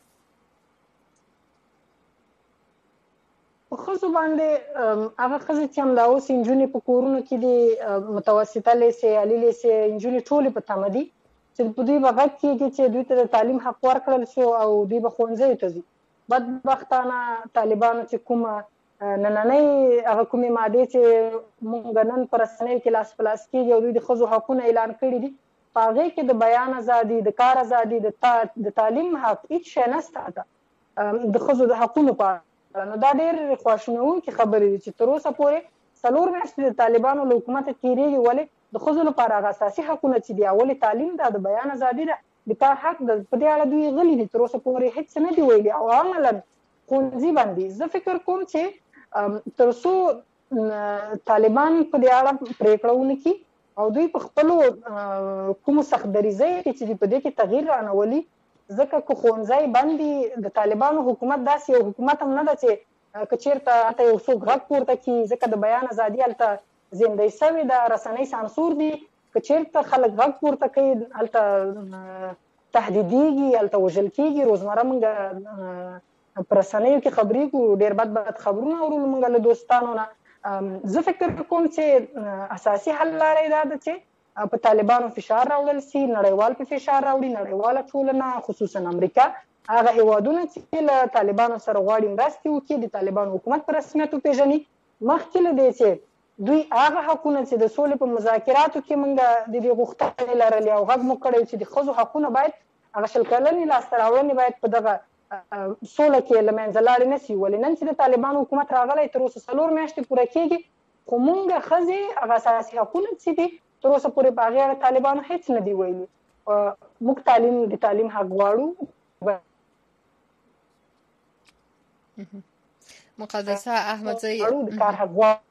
په خصوص باندې هغه خزه چې هم دا اوس انجونې په کورونو کې دي متوسطه لیسه عالی لیسه انجونې ټولې په تمدي چې په دوی بغت کې چې دوی ته تعلیم حق ورکړل شو او دوی به ښوونځي ته ځي بدبختانه طالبانو چې کومه نننۍ هغه کومې ماده چې مونږ نن پر رسنیو کې لاس پلاس کېږي او دوی د ښځو حقونه اعلان کړي دي په هغې کې د بیان ازادي د کار ازادي د تعلیم حق هیڅ شی نشته د ښځو د حقونو په اړه نو دا ډېر خواشینونکې خبرې دي چې تر اوسه پورې څلور میاشتې د طالبانو له حکومته تېرېږي ولې د ښځو لپاره هغه اساسي حقونه چې دي اولې تعلیم ده د بیان ازادي ده د کار حق ده په دې اړه دوی غلي دي تر اوسه پورې هیڅ نه دي ویلي او عملاً ښوونځي باندې زه فکر کوم چې تر څو طالبان په دې اړه پرېکړه ونه کړي او دوی په خپلو کومو سختدریځۍ چې دي په دې کې تغییر رانولي ځکه که ښوونځی بند د طالبانو حکومت داسې یو حکومت هم نه ده چې که چېرته هلته یو څوک غږ پورته کړي ځکه د بیان ازادي هلته زندۍ سوې ده رسنۍ سانسور دي که چېرته خلک غږ پورته کوي هلته تهدیدېږي هلته وژل کېږي روزمره موږ په رسنیو کې خبرېږو ډېر بد بد خبرونه اورو موږ له دوستانو نه زه فکر کوم چې اساسي حل لاره یې دا ده چې په طالبانو فشار راوړل سي نړیوال په فشار راوړي نړیواله ټولنه خصوصا امریکا هغه هیوادونه چې له طالبانو سره غواړي مرستې وکړي د طالبانو حکومت په رسمیت وپېژني مخکې له دې چې دوی هغه حقونه چې د سولې په مذاکراتو کې موږ د دې غوښتنې لرلې او غږ مو کړی چې د ښځو حقونه باید هغه شل کلنې لاسته راوړنې باید په دغه سوله کې له منځه لاړې نه سي ولې نن چې د طالبانو حکومت راغلی تر اوسه څلور میاشتې پوره کېږي خو موږ ښځې هغه اساسي حقونه چې دي تر اوسه پورې په هغې اړه طالبانو هېڅ نه دي ویلي موږ تعلیم د تعلیم حق غواړو مقدسه احمدزی د کار حق غواړو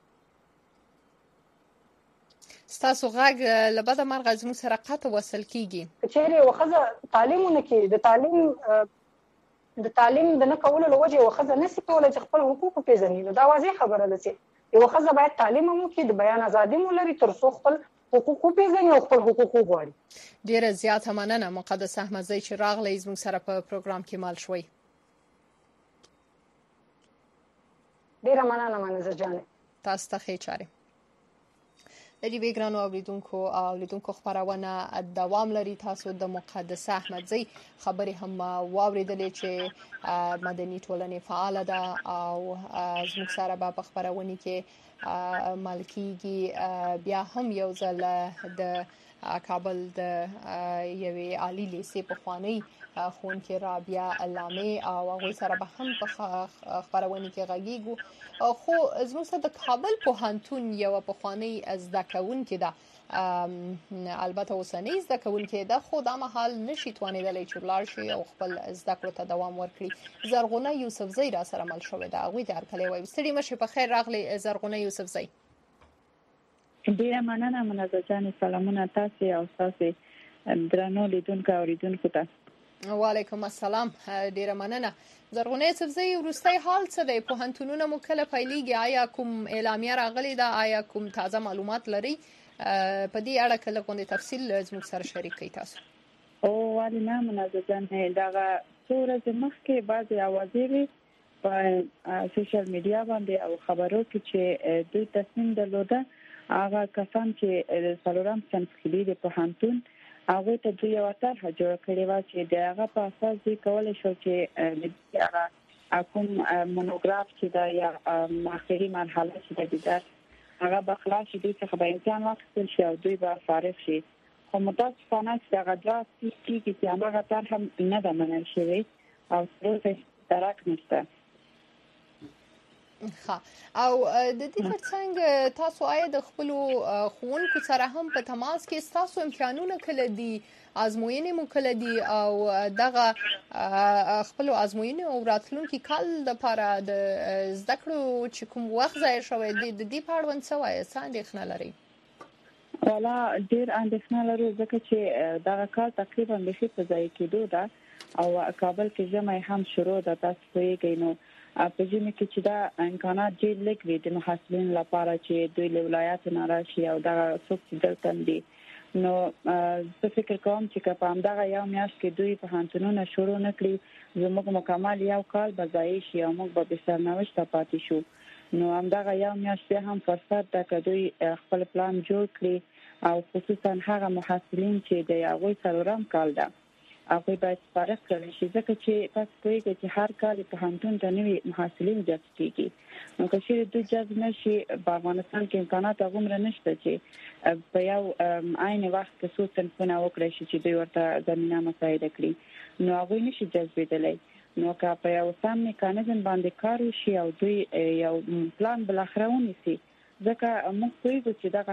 ستاسو غږ له بده مرغه زموږ سره قطع وصل کېږي که چېرې یوه ښځه تعلیم ونه کړي د تعلیم د تعلیم د نه کولو له وجې یوه ښځه نشي کولی چې خپل حقوق وپېژني نو دا واضح خبره ده چې یوه ښځه باید تعلیم هم وکړي د بیان ازادي مو لري تر څو خپل حقوق وپېژني او خپل حقوق وغواړي ډېره زیاته مننه مقدسه احمدزی چې راغلی زموږ سره په پروګرام کې مال شوئ ډېره مننه منزه جانې تاسو ته ښې چارې د دې ګرانو اوریدونکو او لیدونکو خبرونه دوام لري تاسو د مقدسه احمدزی خبرې هم واوریدلې چې مدني ټولنې فعال ده او زموږ سره په خبرونه کې مالکیږي بیا هم یو ځل د کابل د یوې عالی لیسې په خوانی ښوونکې رابعه علامه او هغوی سره به هم په خبرونه کې غږیږو خو زموږ سره د کابل پوهنتون یوه پخوانۍ زده کوونکې ده البته اوسنۍ زده کوونکې ده خو دا مهال نشي توانېدلی چې ولاړ شي او خپل زده کړو ته دوام ورکړي زرغونه یوسفزۍ را سره مل شوې ده هغوی ته هرکلی وایم ستړي مه شئ په خیر راغلې زرغونه یوسفزۍ ډېره مننه منزه جانې سلامونه تاسې او ستاسې درنو لیدونکو او اورېدونکو ته وعلیکم السلام ډیره مننه زرغونه یوسفزۍ وروستی حال څه دی پوهنتونونه مو کله پیلیږي آیا کوم اعلامیه راغلی ده آیا کوم تازه معلومات لري په دې اړه کله غونډې تفصیل زموږ سره شریک کړئ تاسو او ولې نه منزه جانې دغه څو ورځې مخکې بعضې اوازې وې په سوشل میډیا باندې او خبرو کې چې دوی تصمیم درلوده هغه کسان چې څلورم صنف کې دي د پوهنتون هغه ته دوی یو طرحه جوړ کړې و چې د هغه په اساس دوی کولی شو چې د هغه کوم مونوګراف چې دا یا آخري مرحله چې د درس هغه به خلاص شي دوی څخه به امتحان واخیستل شي او دوی به فارغ شي خو متاسفانه چې هغه درس کېږي چې هماغه طرحه نه ده منل شوې او تر اوسه درک نشته ښه او د دې ترڅنګ تاسو آیا د خپلو ښوونکو سره هم په تماس کې ستاسو امتحانونه کله دي ازموینې مو کله دي او دغه خپلو ازموینې او راتلونکي کال دپاره د زده کړو چې کوم وخت ضایع شوی دی د دې په اړوند څه وایي څه اندېښنه لرئ والا ډیر اندېښنه لرو ځکه چې دغه کال تقریبا بشي په ځای کېدو ده او کابل کې ژمی هم شروع ده. تاسو پوهیږئ نو په ژمي کې چې دا امکانات ډیر لږ وي د محصلینو لپاره چې دوی له ولایت نه راشي او دغه څوک چې دلته دي. نو زه فکر کوم چې په همدغه یو میاشت کې دوی پوهنتونونه شروع نه کړي زموږ مکمل یو کال به ضایع شي او موږ به بې سرنوشته پاتې شو. نو همدغه یو میاشت بیا هم فرصت ده که دوی خپل پلان جوړ کړي او خصوصا هغه محصلین چې د هغوی څلورم کال ده هغوی باید فارغ کړل شي ځکه چې تاسو پوهیږئ چې هر کال پوهنتون ته نوي محصلین جذب کیږي. نو که چیرې دوی جذب نشي په افغانستان کې امکانات هغومره نشته چې په یو عین وخت کې څو صنفونه وکړی شي چې دوی ورته زمینه مساعده کړي نو هغوی نشي جذبېدلی. نو که په یو سم میکانیزم باندې کار وشي او دوی یو پلان بالاخره ونیسي ځکه موږ پوهیږو چې دغه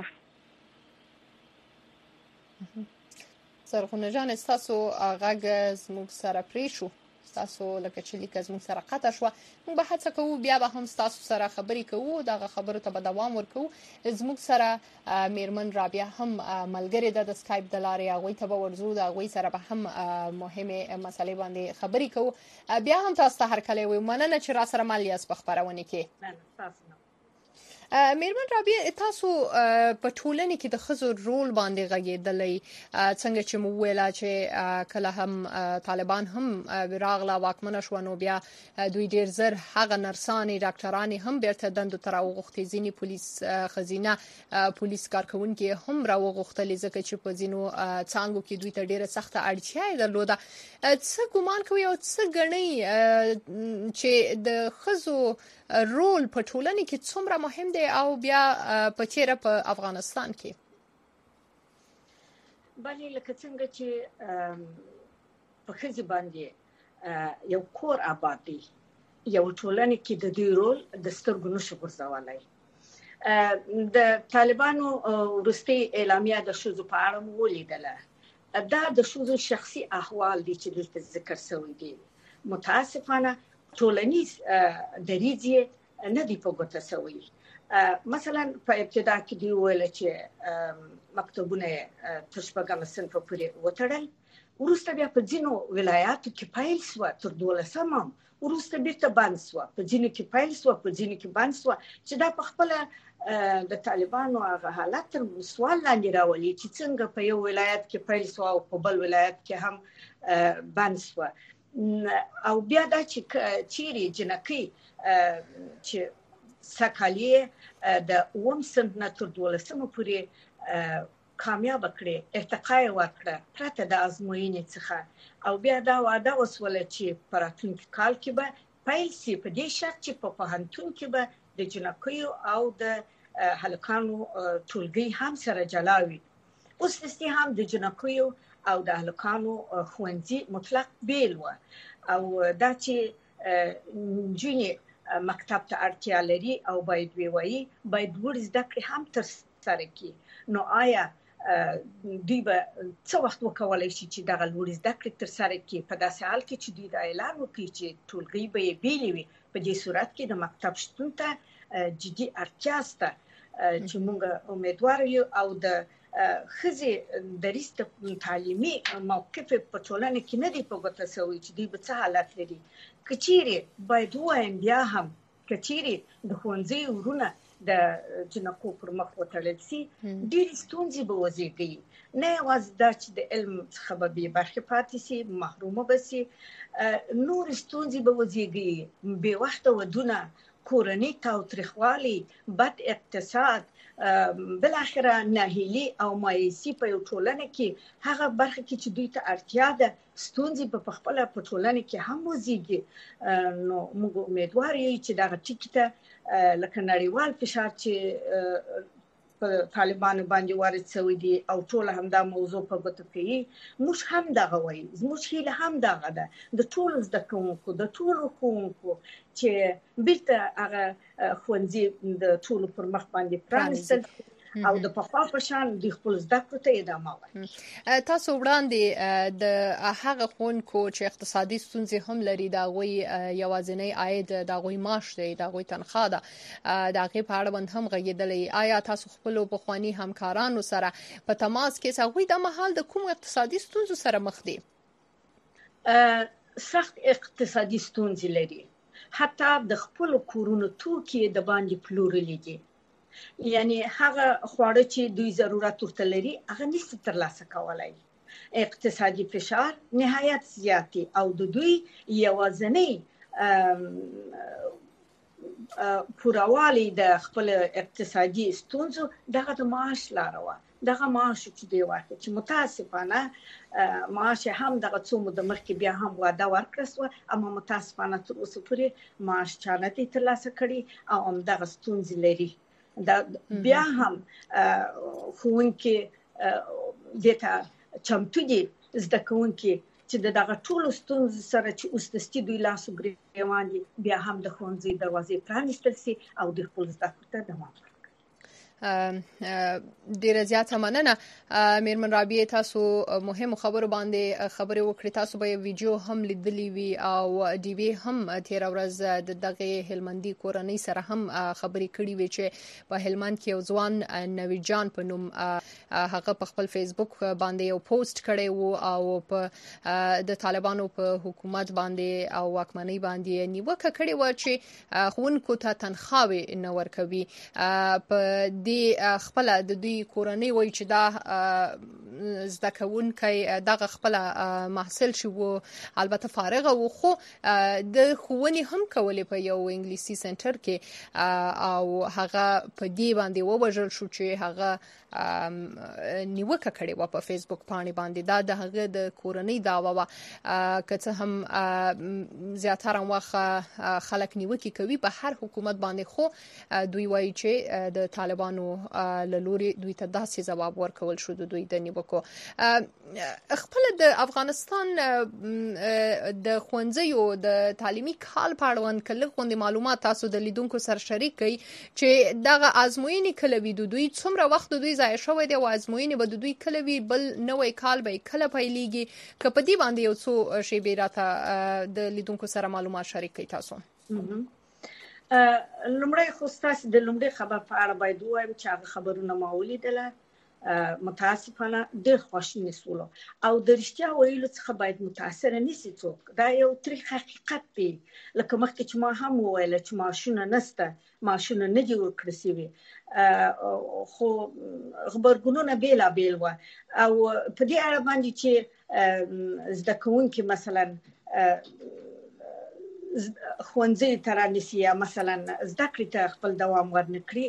زرغونه جان ستاسو غږ زموږ سره پرې شو ستاسو لکه چې لیک زموږ سره قطع شو. موږ به هڅه کوو بیا به هم ستاسو سره خبرې کوو دغه خبرو ته به دوام ورکوو. زموږ سره میرمن رابعه هم ملګری ده د سکایپ د لارې هغوی ته به ورځو د هغوی سره به هم مهمې مسلې باندې خبرې کوو. بیا هم تاسو ته هرکلی وایو مننه چې را سره مل یاست په خپرونه کې. میرمن رابعه تاسو په ټولنه کې د ښځو رول باندې غږېدلې څنګه چې مو ویلا چې کله هم طالبان هم راغله واکمنه شو نو بیا دوی ډیر زر هغه نرسانې ډاکټرانې هم بیرته دندو ته راوغوښتې ځینې پولیس خزینه پولیس کارکونکي هم راوغوښتلې ځکه چې په ځینو څانګو کې دوی ته ډیره سخته اړتیا یې درلوده. څه ګمان کوي او څه ګڼئ چې د ښځو رول په ټولنه کې څومره مهم دی او بیا په چیرې په افغانستان کې؟ بلې لکه څنګه چې په ښځې باندې یو کور آباد دی یو ټولنه کې د دې رول د سترګو نشو غورځولی. د طالبانو وروستۍ اعلامیه د ښځو په اړه مو ولیدله. دا د ښځو شخصي احوال دي چې دلته ذکر شوی دي. متاسفانه ټولنیز دریځ یې نه دی په ګوته شوی. مثلا په ابتدا کې دی ویل چې مکتوبونه تر شپږم صنف پورې وتړل وروسته بیا په ځینو ولایاتو کې پیل شو تر دولسم وروسته بیرته بند شو په ځینو کې پیل شو په ځینو کې بند شو چې دا په خپل د طالبانو هغه حالت تر سوال لاندې راولي چې څنګه په یو ولایت کې پیل شو او په بل ولایت کې هم بند شو. او بیا دا چې چیرې جنکۍ چې سکالیه د اووم صنف نه تر دولسم پورې کامیاب کړي ارتقا وکړه پرته د ازموینې څخه او بیا دا وعده وسوله چې په راتلونکي کال کې به پیل شي په دې شرط چې په پوهنتون کې به د جنکیو او د هلکانو ټولګي هم سره جلا وي. اوس دستي هم د جنکیو او د هلکانو ښوونځي مطلق بیل و او دا چې نجونې مکتب ته اړتیا لري او باید ویوایي باید لوړ زده کړې هم ترسره کړي. نو آیا دوی به څه وخت وکولی شي چې دغه لوړ زده کړې ترسره کړي په داسې حال کې چې دوی دا اعلان وکړي چې ټولګي به یې بیلې وي؟ په دې صورت کې د مکتب شتون ته جدي اړتیا شته چې موږ امیدوار یو او د ښځې دریځ تعلیمي موقف په ټولنه کې نه دی په ګوته شوی چې دوی به څه حالت لري. که چیرې باید ووایم بیا هم که چیرې د ښوونځي ورونه د جنکو پر مخ وتړل شي ډېرې ستونزې به وزېږي. نه یوازې دا چې د علم څخه به بې برخې پاتې شي محرومه به شي نورې ستونزې به وزېږي بې وخته ودونه کورنۍ تاوتریخوالی بد اقتصاد بالاخره ناهیلي او مایوسي په یو ټولنه کې هغه برخه کې چې دوی ته اړتیا ده ستونزې په خپله په ټولنه کې هم وزېږي. نو موږ امیدوار یو چې دغه ټکي ته لکه نړیوال فشار چې په طالبانو باندې وارد شوی دی او ټول هم دا موضوع په ګوته کوي موږ هم دغه وایو زموږ هیله هم دغه ده د ټولو زده کوونکو د ټولو ښوونکو چې بیرته هغه ښوونځي د ټولو پر مخ باندې پرانیستل او د پخوا په شان د خپل زده کړو ته ادامه ورکړي. تاسو وړاندې د هغه ښوونکو چې اقتصادي ستونزې هم لري د هغوی یوازینی عاید د هغوی معاش دی، د هغوی تنخواه ده، د هغې په اړه باندې هم غږېدلی. آیا تاسو خپلو پخواني همکارانو سره په تماس کې هغوی د مهال د کوم اقتصادي ستونزو سره مخ دي؟ سخت اقتصادي ستونزې لري، حتی د خپل کورونو توکي د باندې پلورلي دي. یعنی هغه خواړه چې دوی ضرورت ورته لري هغه نشي ترلاسه کولای. اقتصادي فشار نهایت زیات دی او د دوی یوازینی پوروالي د خپل اقتصادي ستونزو دغه د معاش لاره وه. دغه معاش چې دی واخلي چې متاسفانه معاش هم دغه څو موده مخکې بیا هم وعده ورکړه سوه، اما متاسفانه تر اوسه پورې معاش چا نه دی ترلاسه کړی او همدغه ستونزې لري. دا بیا هم ښوونکي دې چمتو دي زده کوونکي چې د دغه ټولو ستونزو سره چې اوس دستي دوی لاس و ګرېوان دي بیا هم د ښوونځي دروازې پرانیستل سي او د خپل زده کړو ته دوام ورکړي. ډیره زیاته مننه. میرمن رابعه، تاسو مهمو خبرو باندې خبرې وکړې. تاسو به ویډیو هم لیدلی وي او ډي وی هم تیر ورځ د دغه هلمندي کورنۍ سره هم خبرې کړې وي چې په هلمند کې یو ځوان نوی جان په نوم هغه په خپل فیسبوک باندې یو پوسټ کړی وو او په د طالبانو په حکومت باندې او واکمنۍ باندې نیوکه کړې و چې ښوونکو ته تنخواهي نه ورکوي. په دې خپل د دوی کورنۍ وایي چې دا زده کوونکی دغه خپل محصل شي وو، البته فارغه وو، خو د ښوونې هم کولې په یو انګلیسي سنټر کې او هغه په دې باندې ووژل شو چې هغه نیوکه کړې وه په فیسبوک پاڼې باندې. دا د هغه د کورنۍ دعوه وه. که څه هم زیاتره وخت خلک نیوکې کوي په هر حکومت باندې، خو دوی وایي چې د طالبانو له لوري دوی ته داسې ځواب ورکول شو د دوی د نیوکو. خپل د افغانستان د ښوونځیو د تعلیمي کال په اړوند که لږ غوندې معلومات تاسو د لیدونکو سره شریک کړئ چې دغه ازموینې کله وي، د دوی څومره وخت د دوی ضایع شوی دی او ازموینې به د دوی کله وي، بل نوی کال به کله پیلېږي؟ که په دې باندې یو څو شیبې راته د لیدونکو سره معلومات شریک کړئ تاسو. لومړی خو ستاسو د لومړي خبر په اړه باید ووایم چې هغه خبرونه ما ولیدله، متاسفانه ډېر خواشیني سولو او د رښتیا ویلو څخه باید متاثره نشي څوک. دا یو تریخ حقیقت دی، لکه مخکې چې ما هم وویله چې معاشونه نشته، معاشونه نه دي ورکړل سوي، خو غبرګونونه بېلابېل وه او په دې اړه باندې چې زده کوونکي مثلا ښوونځي ته رانیسي یا مثلا زده کړې ته خپل دوام ورنه کړي.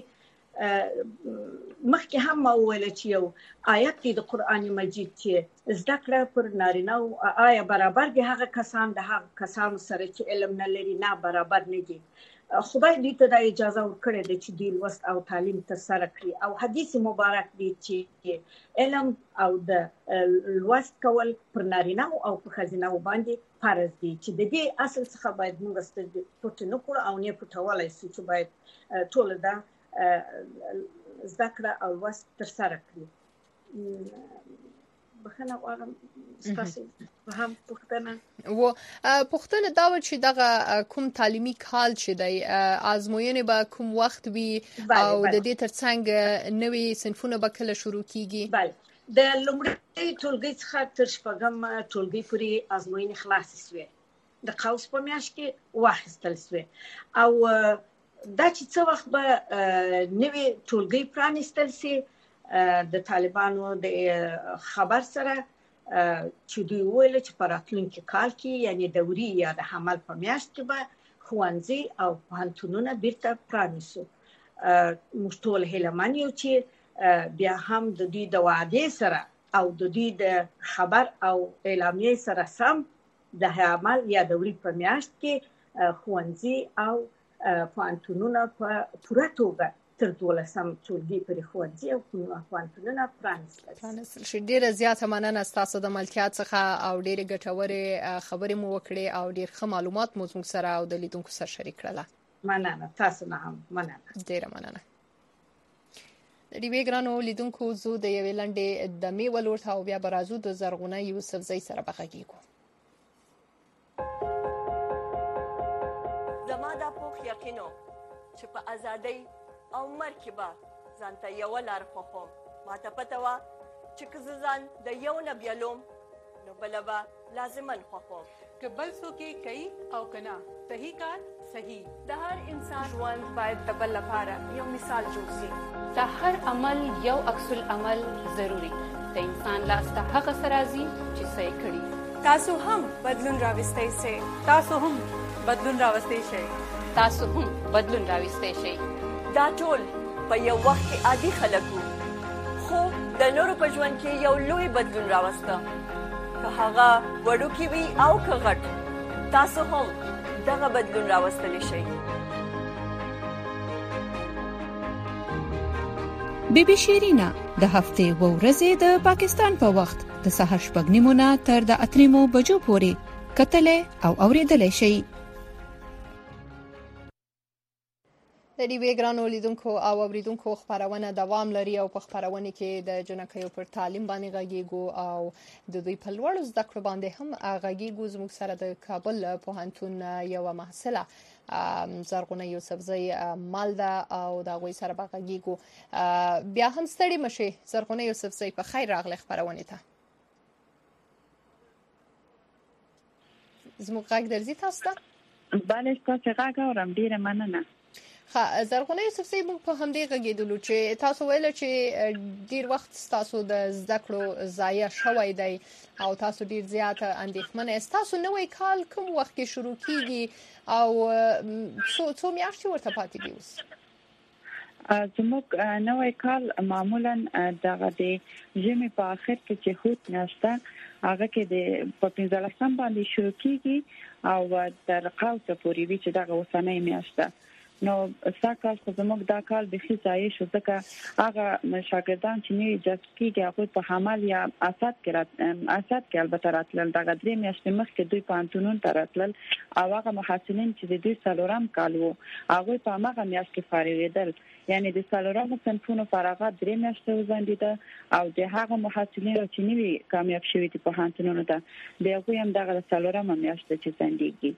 مخکې هم ما وویله چې یو آیت دی د قرآن مجید چې زده کړه پر نارینه آیا برابر دي هغه کسان د هغه کسانو سره چې علم نه لري؟ نه، برابر نه دي. خدای دوی ته دا اجازه ورکړې ده چې دوی لوست او تعلیم ترسره کړي او حدیث مبارک دی چې علم او د لوست کول پر نارینه او پر ښځینه باندې فرض دي، چې د دې اصل څخه باید موږ سترګې پټې نه کړو او نه پټولی سو چې باید ټوله دا زده کړه او لوست ترسره کړي. بخښنه غواړم ستاسو هم پوښتنه و پوښتنه دا و چې دغه کوم تعلیمي کال چې دی ازموینې به کوم وخت وي او د دې ترڅنګ نوي صنفونه به کله شروع کیږي؟ بله، د لومړۍ ټولګۍ څخه تر شپږم ټولګۍ پورې ازموینې خلاصې سوې، د قوس په میاشت کې واخیستل سوې او دا چې څه وخت به نوې ټولګۍ پرانیستل سي د طالبانو د خبر سره چې دوی وویل چې په راتلونکي کال کې یعنی دوري یا د حمل په میاشت کې به ښوونځي او پوهنتونونه بیرته پرانیسو. موږ ټول هیله من یو چې بیا هم د دوی د وعدې سره او د دوی د خبر او اعلامیې سره سم د حمل یا دوري په میاشت کې ښوونځي او پوهنتونونه په پوره توګه تر دولسم ټولګي پورې ښوونځي او پوهنتونونه پرانیستل شي. ډېره زیاته مننه ستاسو د ملتیا څخه او ډېرې ګټورې خبرې مو وکړې او ډېر ښه معلومات مو زموږ سره او د لیدونکو سره شریک کړله. مننه، تاسو نه هم مننه. ډېره مننه. ریوی ګرانو لیدونکو زو د یوې لنډې دمې ولورته او بیا به راځو د زرغونه یوسفزۍ سره بغږیږو. زما دا پوخ یقینو چې په ازادۍ او مرګ کې به ځان ته یوه لار خوښوم. ماته پته وه چې که زه ځان د یو نه بیلوم نو بله به لازماً خوښوم. که بل څوک یې کوي او که نه صحیح کار صحیح. د هر انسان ژوند باید د بل لپاره یو مثال جوړ شي. د هر عمل یو عکس العمل ضروري. د انسان لاس ته هغه څه راځي چې څه یې کړي. تاسو هم بدلون راوستی شئ. تاسو هم بدلون راوستی شئ. تاسو هم بدلون راوستی شئ. دا ټول په یو وخت کې عادي خلک وو، خو د نورو په ژوند کې یو لوی بدلون راوسته. که هغه وړوکی وي او که غټ، تاسو هم دغه بدلون راوستلی شئ. بی بی شیرینا د هفتې و ورځې د پاکستان په وخت د سهار شپږ نیمو نه تر د اته نیمو بجو پورې کتلې او اورېدلې شئ. د ریوی ګرانو لیدونکو او اوریدونکو خبرونه دوام لري او په خبرونه کې د جنکیو پر تعلیم باندې غږیږو او د دوی په لوړ زده کړو باندې هم غږیږو. زموږ سره د کابل پوهنتون یو محصله زرغونه یوسفزۍ مالده او د غوي سره غږیږو. بیا هم ستړي مشي زرغونه یوسفزۍ، په خیر راغلی خبرونه ته. زموږ غږ درځي تاسو ته؟ بله تاسو غږ اورم، ډیره مننه. ها زرغونه یوسفزۍ، موږ په همدې غږیدلو چې تاسو ویل چې ډیر وخت تاسو د زده کړو ضایع شوی دی او تاسو ډیر زیات اندېښمن یاست. تاسو نوې کال کوم وخت کې شروع کیږي او څو څو میاشتې ورته پاتې دي اوس؟ زموږ نوې کال معمولا دغه د ژمي په اخر کې چې هوت نشته هغه کې د په پنځلسم باندې شروع کیږي او تر قوسه پورې وي چې دغه وسنۍ میاشته. نو ساکال خو زموږ دا کال به خي ځای شو ځکه هغه شاګردان چې نه جذب کیږي هغه په حمل یا اسات کې رات اسات کې البته راتلل دغه درې میاشتې مخکې دوی په انټونون ته راتلل او هغه محصلین چې د دوی څلورم کال وو هغه په هغه میاشت کې فارغېدل، یعنی د څلورم صنفونو فارغات درې میاشتې وزندیده او د هغه محصلین چې نوی کامیاب شوي دي په انټونون ته د هغه هم دغه څلورم میاشت چې زندګي.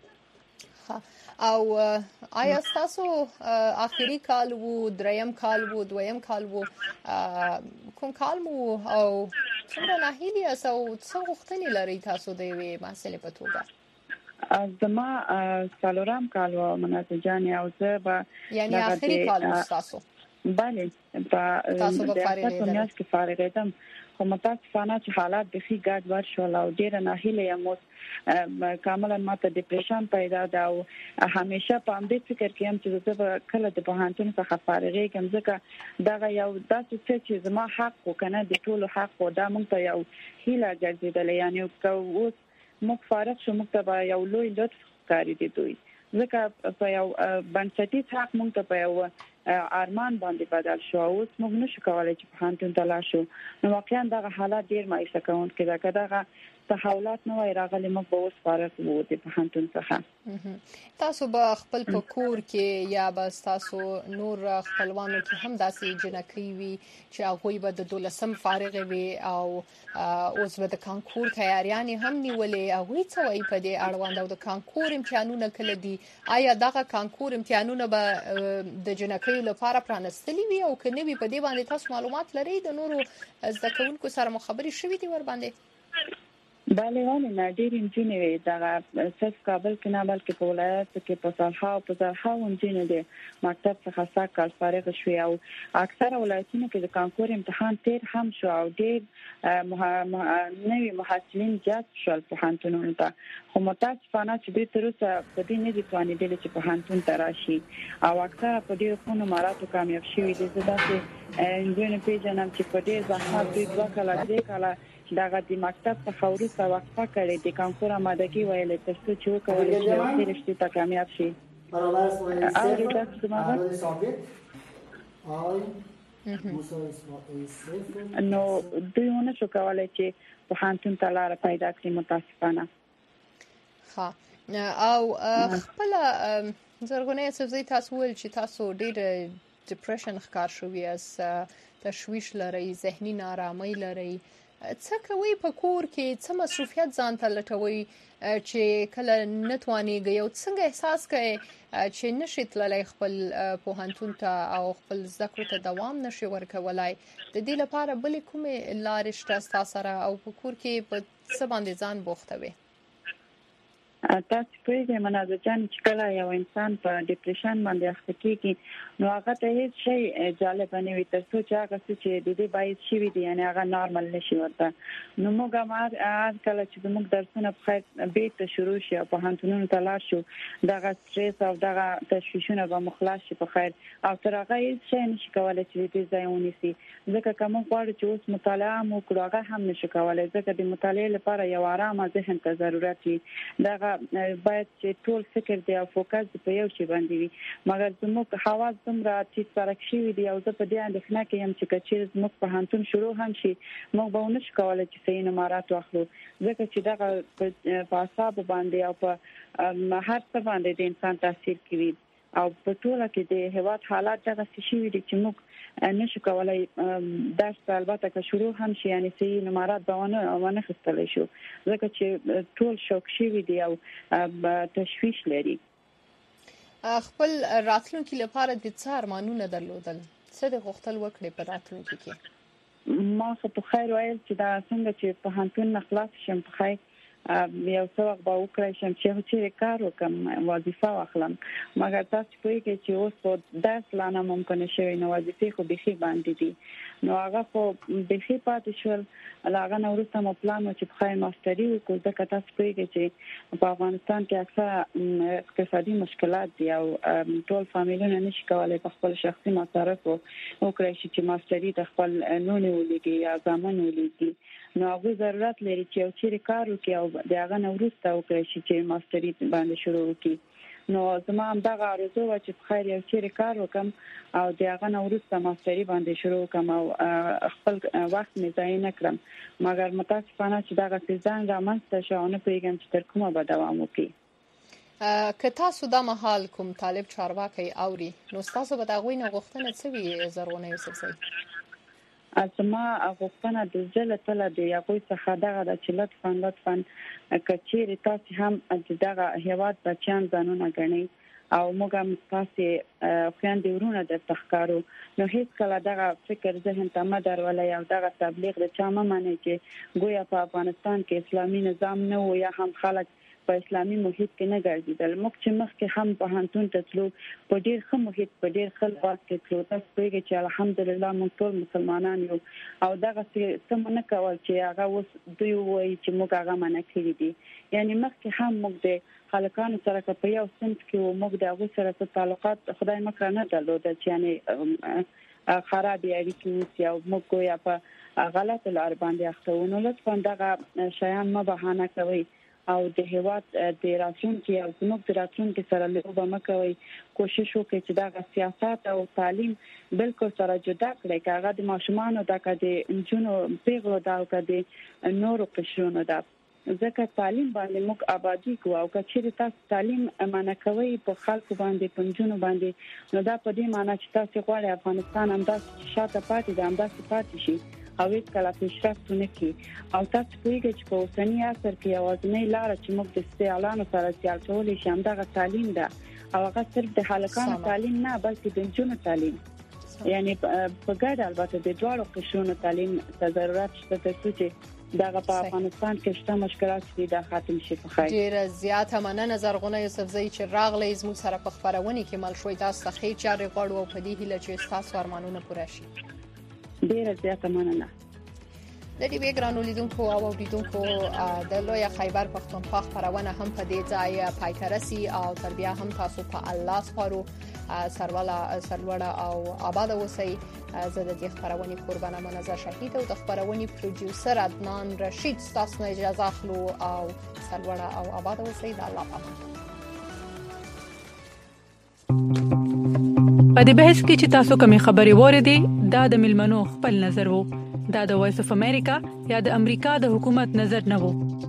او آیا تاسو اخیری کال وو، دریم کال وو، دویم کال وو، کوم کال مو او څنګه ناهیلی اسو څو غوښتنې لري تاسو د یوې مسلې په توګه؟ زما څلورم کال و منازه جان او زه به یعنی اخیری کال تاسو؟ بله په تاسو به فارغېدم کې فارغېدم خو متاسفانه چې حالات د خي ګډ ورشول او ډیر ناهیلی یم. کاملا ماته ډیپریشن پیدا ده او همیشه په همدې فکر کې هم چې زه به کله د پوهنتون څخه فارغېږم ځکه دغه یو داسې څه چې زما حق وکنه د ټولو حق و دا موږ ته یو هیله ګرځېدلې، یعنی که اوس موږ فارغ شو موږ ته یو لوی لطف ښکاري دی دوی ځکه په یو بنسټیز حق موږ ته په یو ارمان باندې بدل شو. اوس موږ نشو کولای چې پوهنتون ته لاړ شو. نو واقعا دغه حالات ډیر مایوسه کوونکي ده. که دغه تحولات نه وای راغلي موږ به اوس فارغ وو د پوهنتون څخه. تاسو به خپل په کور کې یا به تاسو نور خپلوانو کې هم داسې جنکۍ وي چې هغه به د دولسم فارغ وي او اوس به د کانکور تیاریانې هم نیولې. هغه څه وایي په دې اړوند او د کانکور امتحانونه کله دي؟ آیا دغه کانکور امتحانونه به د جنکۍ لپاره پرانستلي وي او کنه وي؟ په دې باندې تاسو معلومات لرئ؟ د نورو زده کوونکو سره مخابري شوي دي ور باندې؟ بله ونه نه ډېر انجینې وي دغه صرف کابل کې نه بلکې په ولایت کې په سالها او په زرها انجینې دي مکتب څخه ساکال فارغ شوي او اکثره ولایتونو کې د کانکور امتحان تیر هم شو او ډېر نوي محصلین جذب شول پوهنتونونو ته. خو متاسفانه چې دوی تر اوسه په دې نه دي توانېدلي چې پوهنتون ته راشي او اکثره په ډېرو ښو نمراتو کامیاب شوي دي. زه داسې نجونې پیژنم چې په ډېر زحمت دوی دوه کاله درې کاله دغه د مکتب څخه وروسته وقفه کړې د کانکور آمادګي ویلې تر څو چې وکولای شي چې رښتیا ته کامیاب شي. او د تاسو نو دوی ونه شو کولای چې پوهنتون ته لار پیدا کړي متاسفانه. ها او خپل زرغونه یوسفزۍ تاسو ول چې تاسو ډېر ډیپریشن ښکار شوی یاست، تشویش لرئ، ذهني نارامۍ لرئ، څه کوئ په کور کې، څه مصروفیت ځان ته لټوئ چې کله نه توانېږئ او څنګه احساس کوئ چې نشئ تللی خپل پوهنتون ته او خپل زده کړو ته دوام نشئ ورکولی؟ د دې لپاره بلې کومې لارې شته ستا سره او په کور کې په څه باندې ځان بوختوئ؟ تاسو پوهیږئ منازه جان چې کله یو انسان په ډیپریشن باندې اخته کېږي نو هغه ته هیڅ شی جالب نه وي تر څو چې هغه څه چې د دې باعث شوي دي یعنې هغه نارمل نشي ورته. نو موږ هم هر کله چې زموږ درسونه په خیر بیرته شروع شي او پوهنتونونو ته لاړ شو دغه سټریس او دغه تشویشونه به مو خلاص شي په خیر او تر هغه هیڅ شی نشي کولی چې د دې ځای ونیسي، ځکه که موږ غواړو چې اوس مطالعه هم وکړو هغه هم نشو کولی، ځکه د مطالعې لپاره یو ارامه ذهن ته ضرورت وي. دغه باید چې ټول فکر دی او فوکس دی په یو شی باندې وي، مګر زموږ حواس دومره چې فرق شوي دي او زه په دې اندېښنه کې یم چې که چېرې زموږ پوهنتون شروع هم شي موږ به ونه شو کولی چې صحیح نمرات واخلو، ځکه چې دغه په اعصابو باندې او په هر څه باندې د انسان تاثیر کوي او په ټوله کې د هېواد حالات دغسې شوي دي چې موږ نشو کولای درس البته که شروع هم شي یعنی صحیح نمرات به ونه ونه اخیستلی شو، ځکه چې ټول شوک شوي دي او تشویش لري. خپل راتلونکي لپاره د څه ارمانونه درلودل؟ څه د غوښتل وکړې په راتلونکي کې؟ ما خو په خیر ویل چې دا څنګه چې پوهنتون نه خلاص شم په خیر یو څه وخت به وکړی شم چې چېرې کار وکړم وظیفه واخلم، مګر تاسو پوهېږئ چې اوس په درس لا نه ممکنه شوی نو وظیفې خو بیخي باندې دي نو هغه خو بیخي پاتې شول. له هغه نه وروسته مو پلان و چې په خیر ماسټري وکړو، ځکه تاسو پوهېږئ چې په افغانستان کې اکثره اقتصادي مشکلات دي او ټول فامیلونه نشي کولی په خپل شخصي مصارفو وکړی شي چې ماسټري د خپل لوڼې ولیږي یا زامن ولیږي، نو هغوی ضرورت لري چې یو چیرې کار وکړي او د هغه نه وروسته وکړی شي چې ماسټري باندې شروع وکړي. نو زما همدغه آرزو وه چې په خیر یو چیرې کار وکړم او د هغه نه وروسته ماسټري باندې شروع وکړم او خپل وخت مې ضایع نه کړم، مګر متاسفانه چې دغسې ځان رامنځته شو او نه پوهېږم چې تر کومه به دوام وکړي. که تاسو دا مهال کوم طالب چارواکی اوري نو ستاسو به د هغوی نه غوښتنه څه وي زرغونه یوسفزۍ؟ زما غوښتنه د زړه له تله د هغوی څخه دغه ده چې لطفا لطفا که چېرې تاسې هم د دغه هېواد بچیان ځانونه ګڼئ او موږ هم ستاسې خویندې ورونه درته ښکارو نو هېڅکله دغه فکر ذهن ته مه درولئ او دغه تبلیغ د چا مه منئ چې ګویا په افغانستان کې اسلامي نظام نه و یا هم خلک په اسلامي محیط کې نه ګرځېدل. موږ چې مخکې هم پوهنتون ته تلو په ډېر ښه محیط په ډېر ښه لباس کې تلو، تاسو پوهېږئ چې الحمدلله موږ ټول مسلمانان یو او دغسې څه مو نه کول چې هغه اوس دوی ووایي چې موږ هغه منع کړي دي. یعنې مخکې هم موږ د هلکانو سره که په یو صنف کې وو موږ د هغوی سره څه تعلقات خدای مکړه نه درلودل چې یعنې خرابې اړیکې اوسي او موږ ګویا په غلطو لارو باندې اخته وو. نو لطفا دغه شیان مه بهانه کوئ او د هېواد د راتلونکي او زموږ د راتلونکي سره لوبه مه کوئ. کوشش وکړئ چې دغه سیاست او تعلیم بالکل سره جدا کړئ، که هغه د ماشومانو ده که د نجونو پیغلو ده او که د نورو قشرونو ده، ځکه تعلیم باندې موږ آبادي کوو او که چېرې تاسو تعلیم منع کوئ په خلکو باندې په نجونو باندې نو دا په دې معنی چې تاسو غواړئ افغانستان همداسې شاته پاتې ده همداسې پاتې شي او هېڅکله پیشرفت ونه کړي. او تاسو پوهېږئ چې په اوسني عصر کې یوازینۍ لاره چې موږ د سیالانو سره سیال کولی شي همدغه تعلیم ده او هغه صرف د هلکانو تعلیم نه بلکې د نجونو تعلیم، یعنې په ګډه البته د دواړو قشرونو تعلیم ته ضرورت شته تر څو چې دغه په افغانستان کې شته مشکلات چې دا ختم شي. په خیر ډېره زیاته مننه زرغونه یوسفزۍ چې راغلی زموږ سره په خپرونې کې مل شوئ. تاسو ته ښې چارې غواړو او په دې هیله چې ستاسو ارمانونه پوره شي. ډېره زیاته مننه. د ډیوې ګرانو لیدونکو او اوریدونکو د لوی خیبر پښتونخوا خپرونه هم په دې ځای پای ته رسي او تر بیا هم تاسو په الله سپارو سرواله سرلوړه او آباد اوسئ. زه د دې خپرونې قربانه منزه شهید او د خپرونې پروډوسر عدنان رشید ستاسو نه اجازه اخلو او سرلوړه او آباد اوسئ. د الله پامان. په دې بحث کې چې تاسو کومې خبرې واردې دا د ملمنو خپل نظر وو، دا د وایس اف امریکا یا د امریکا د حکومت نظر نه وو.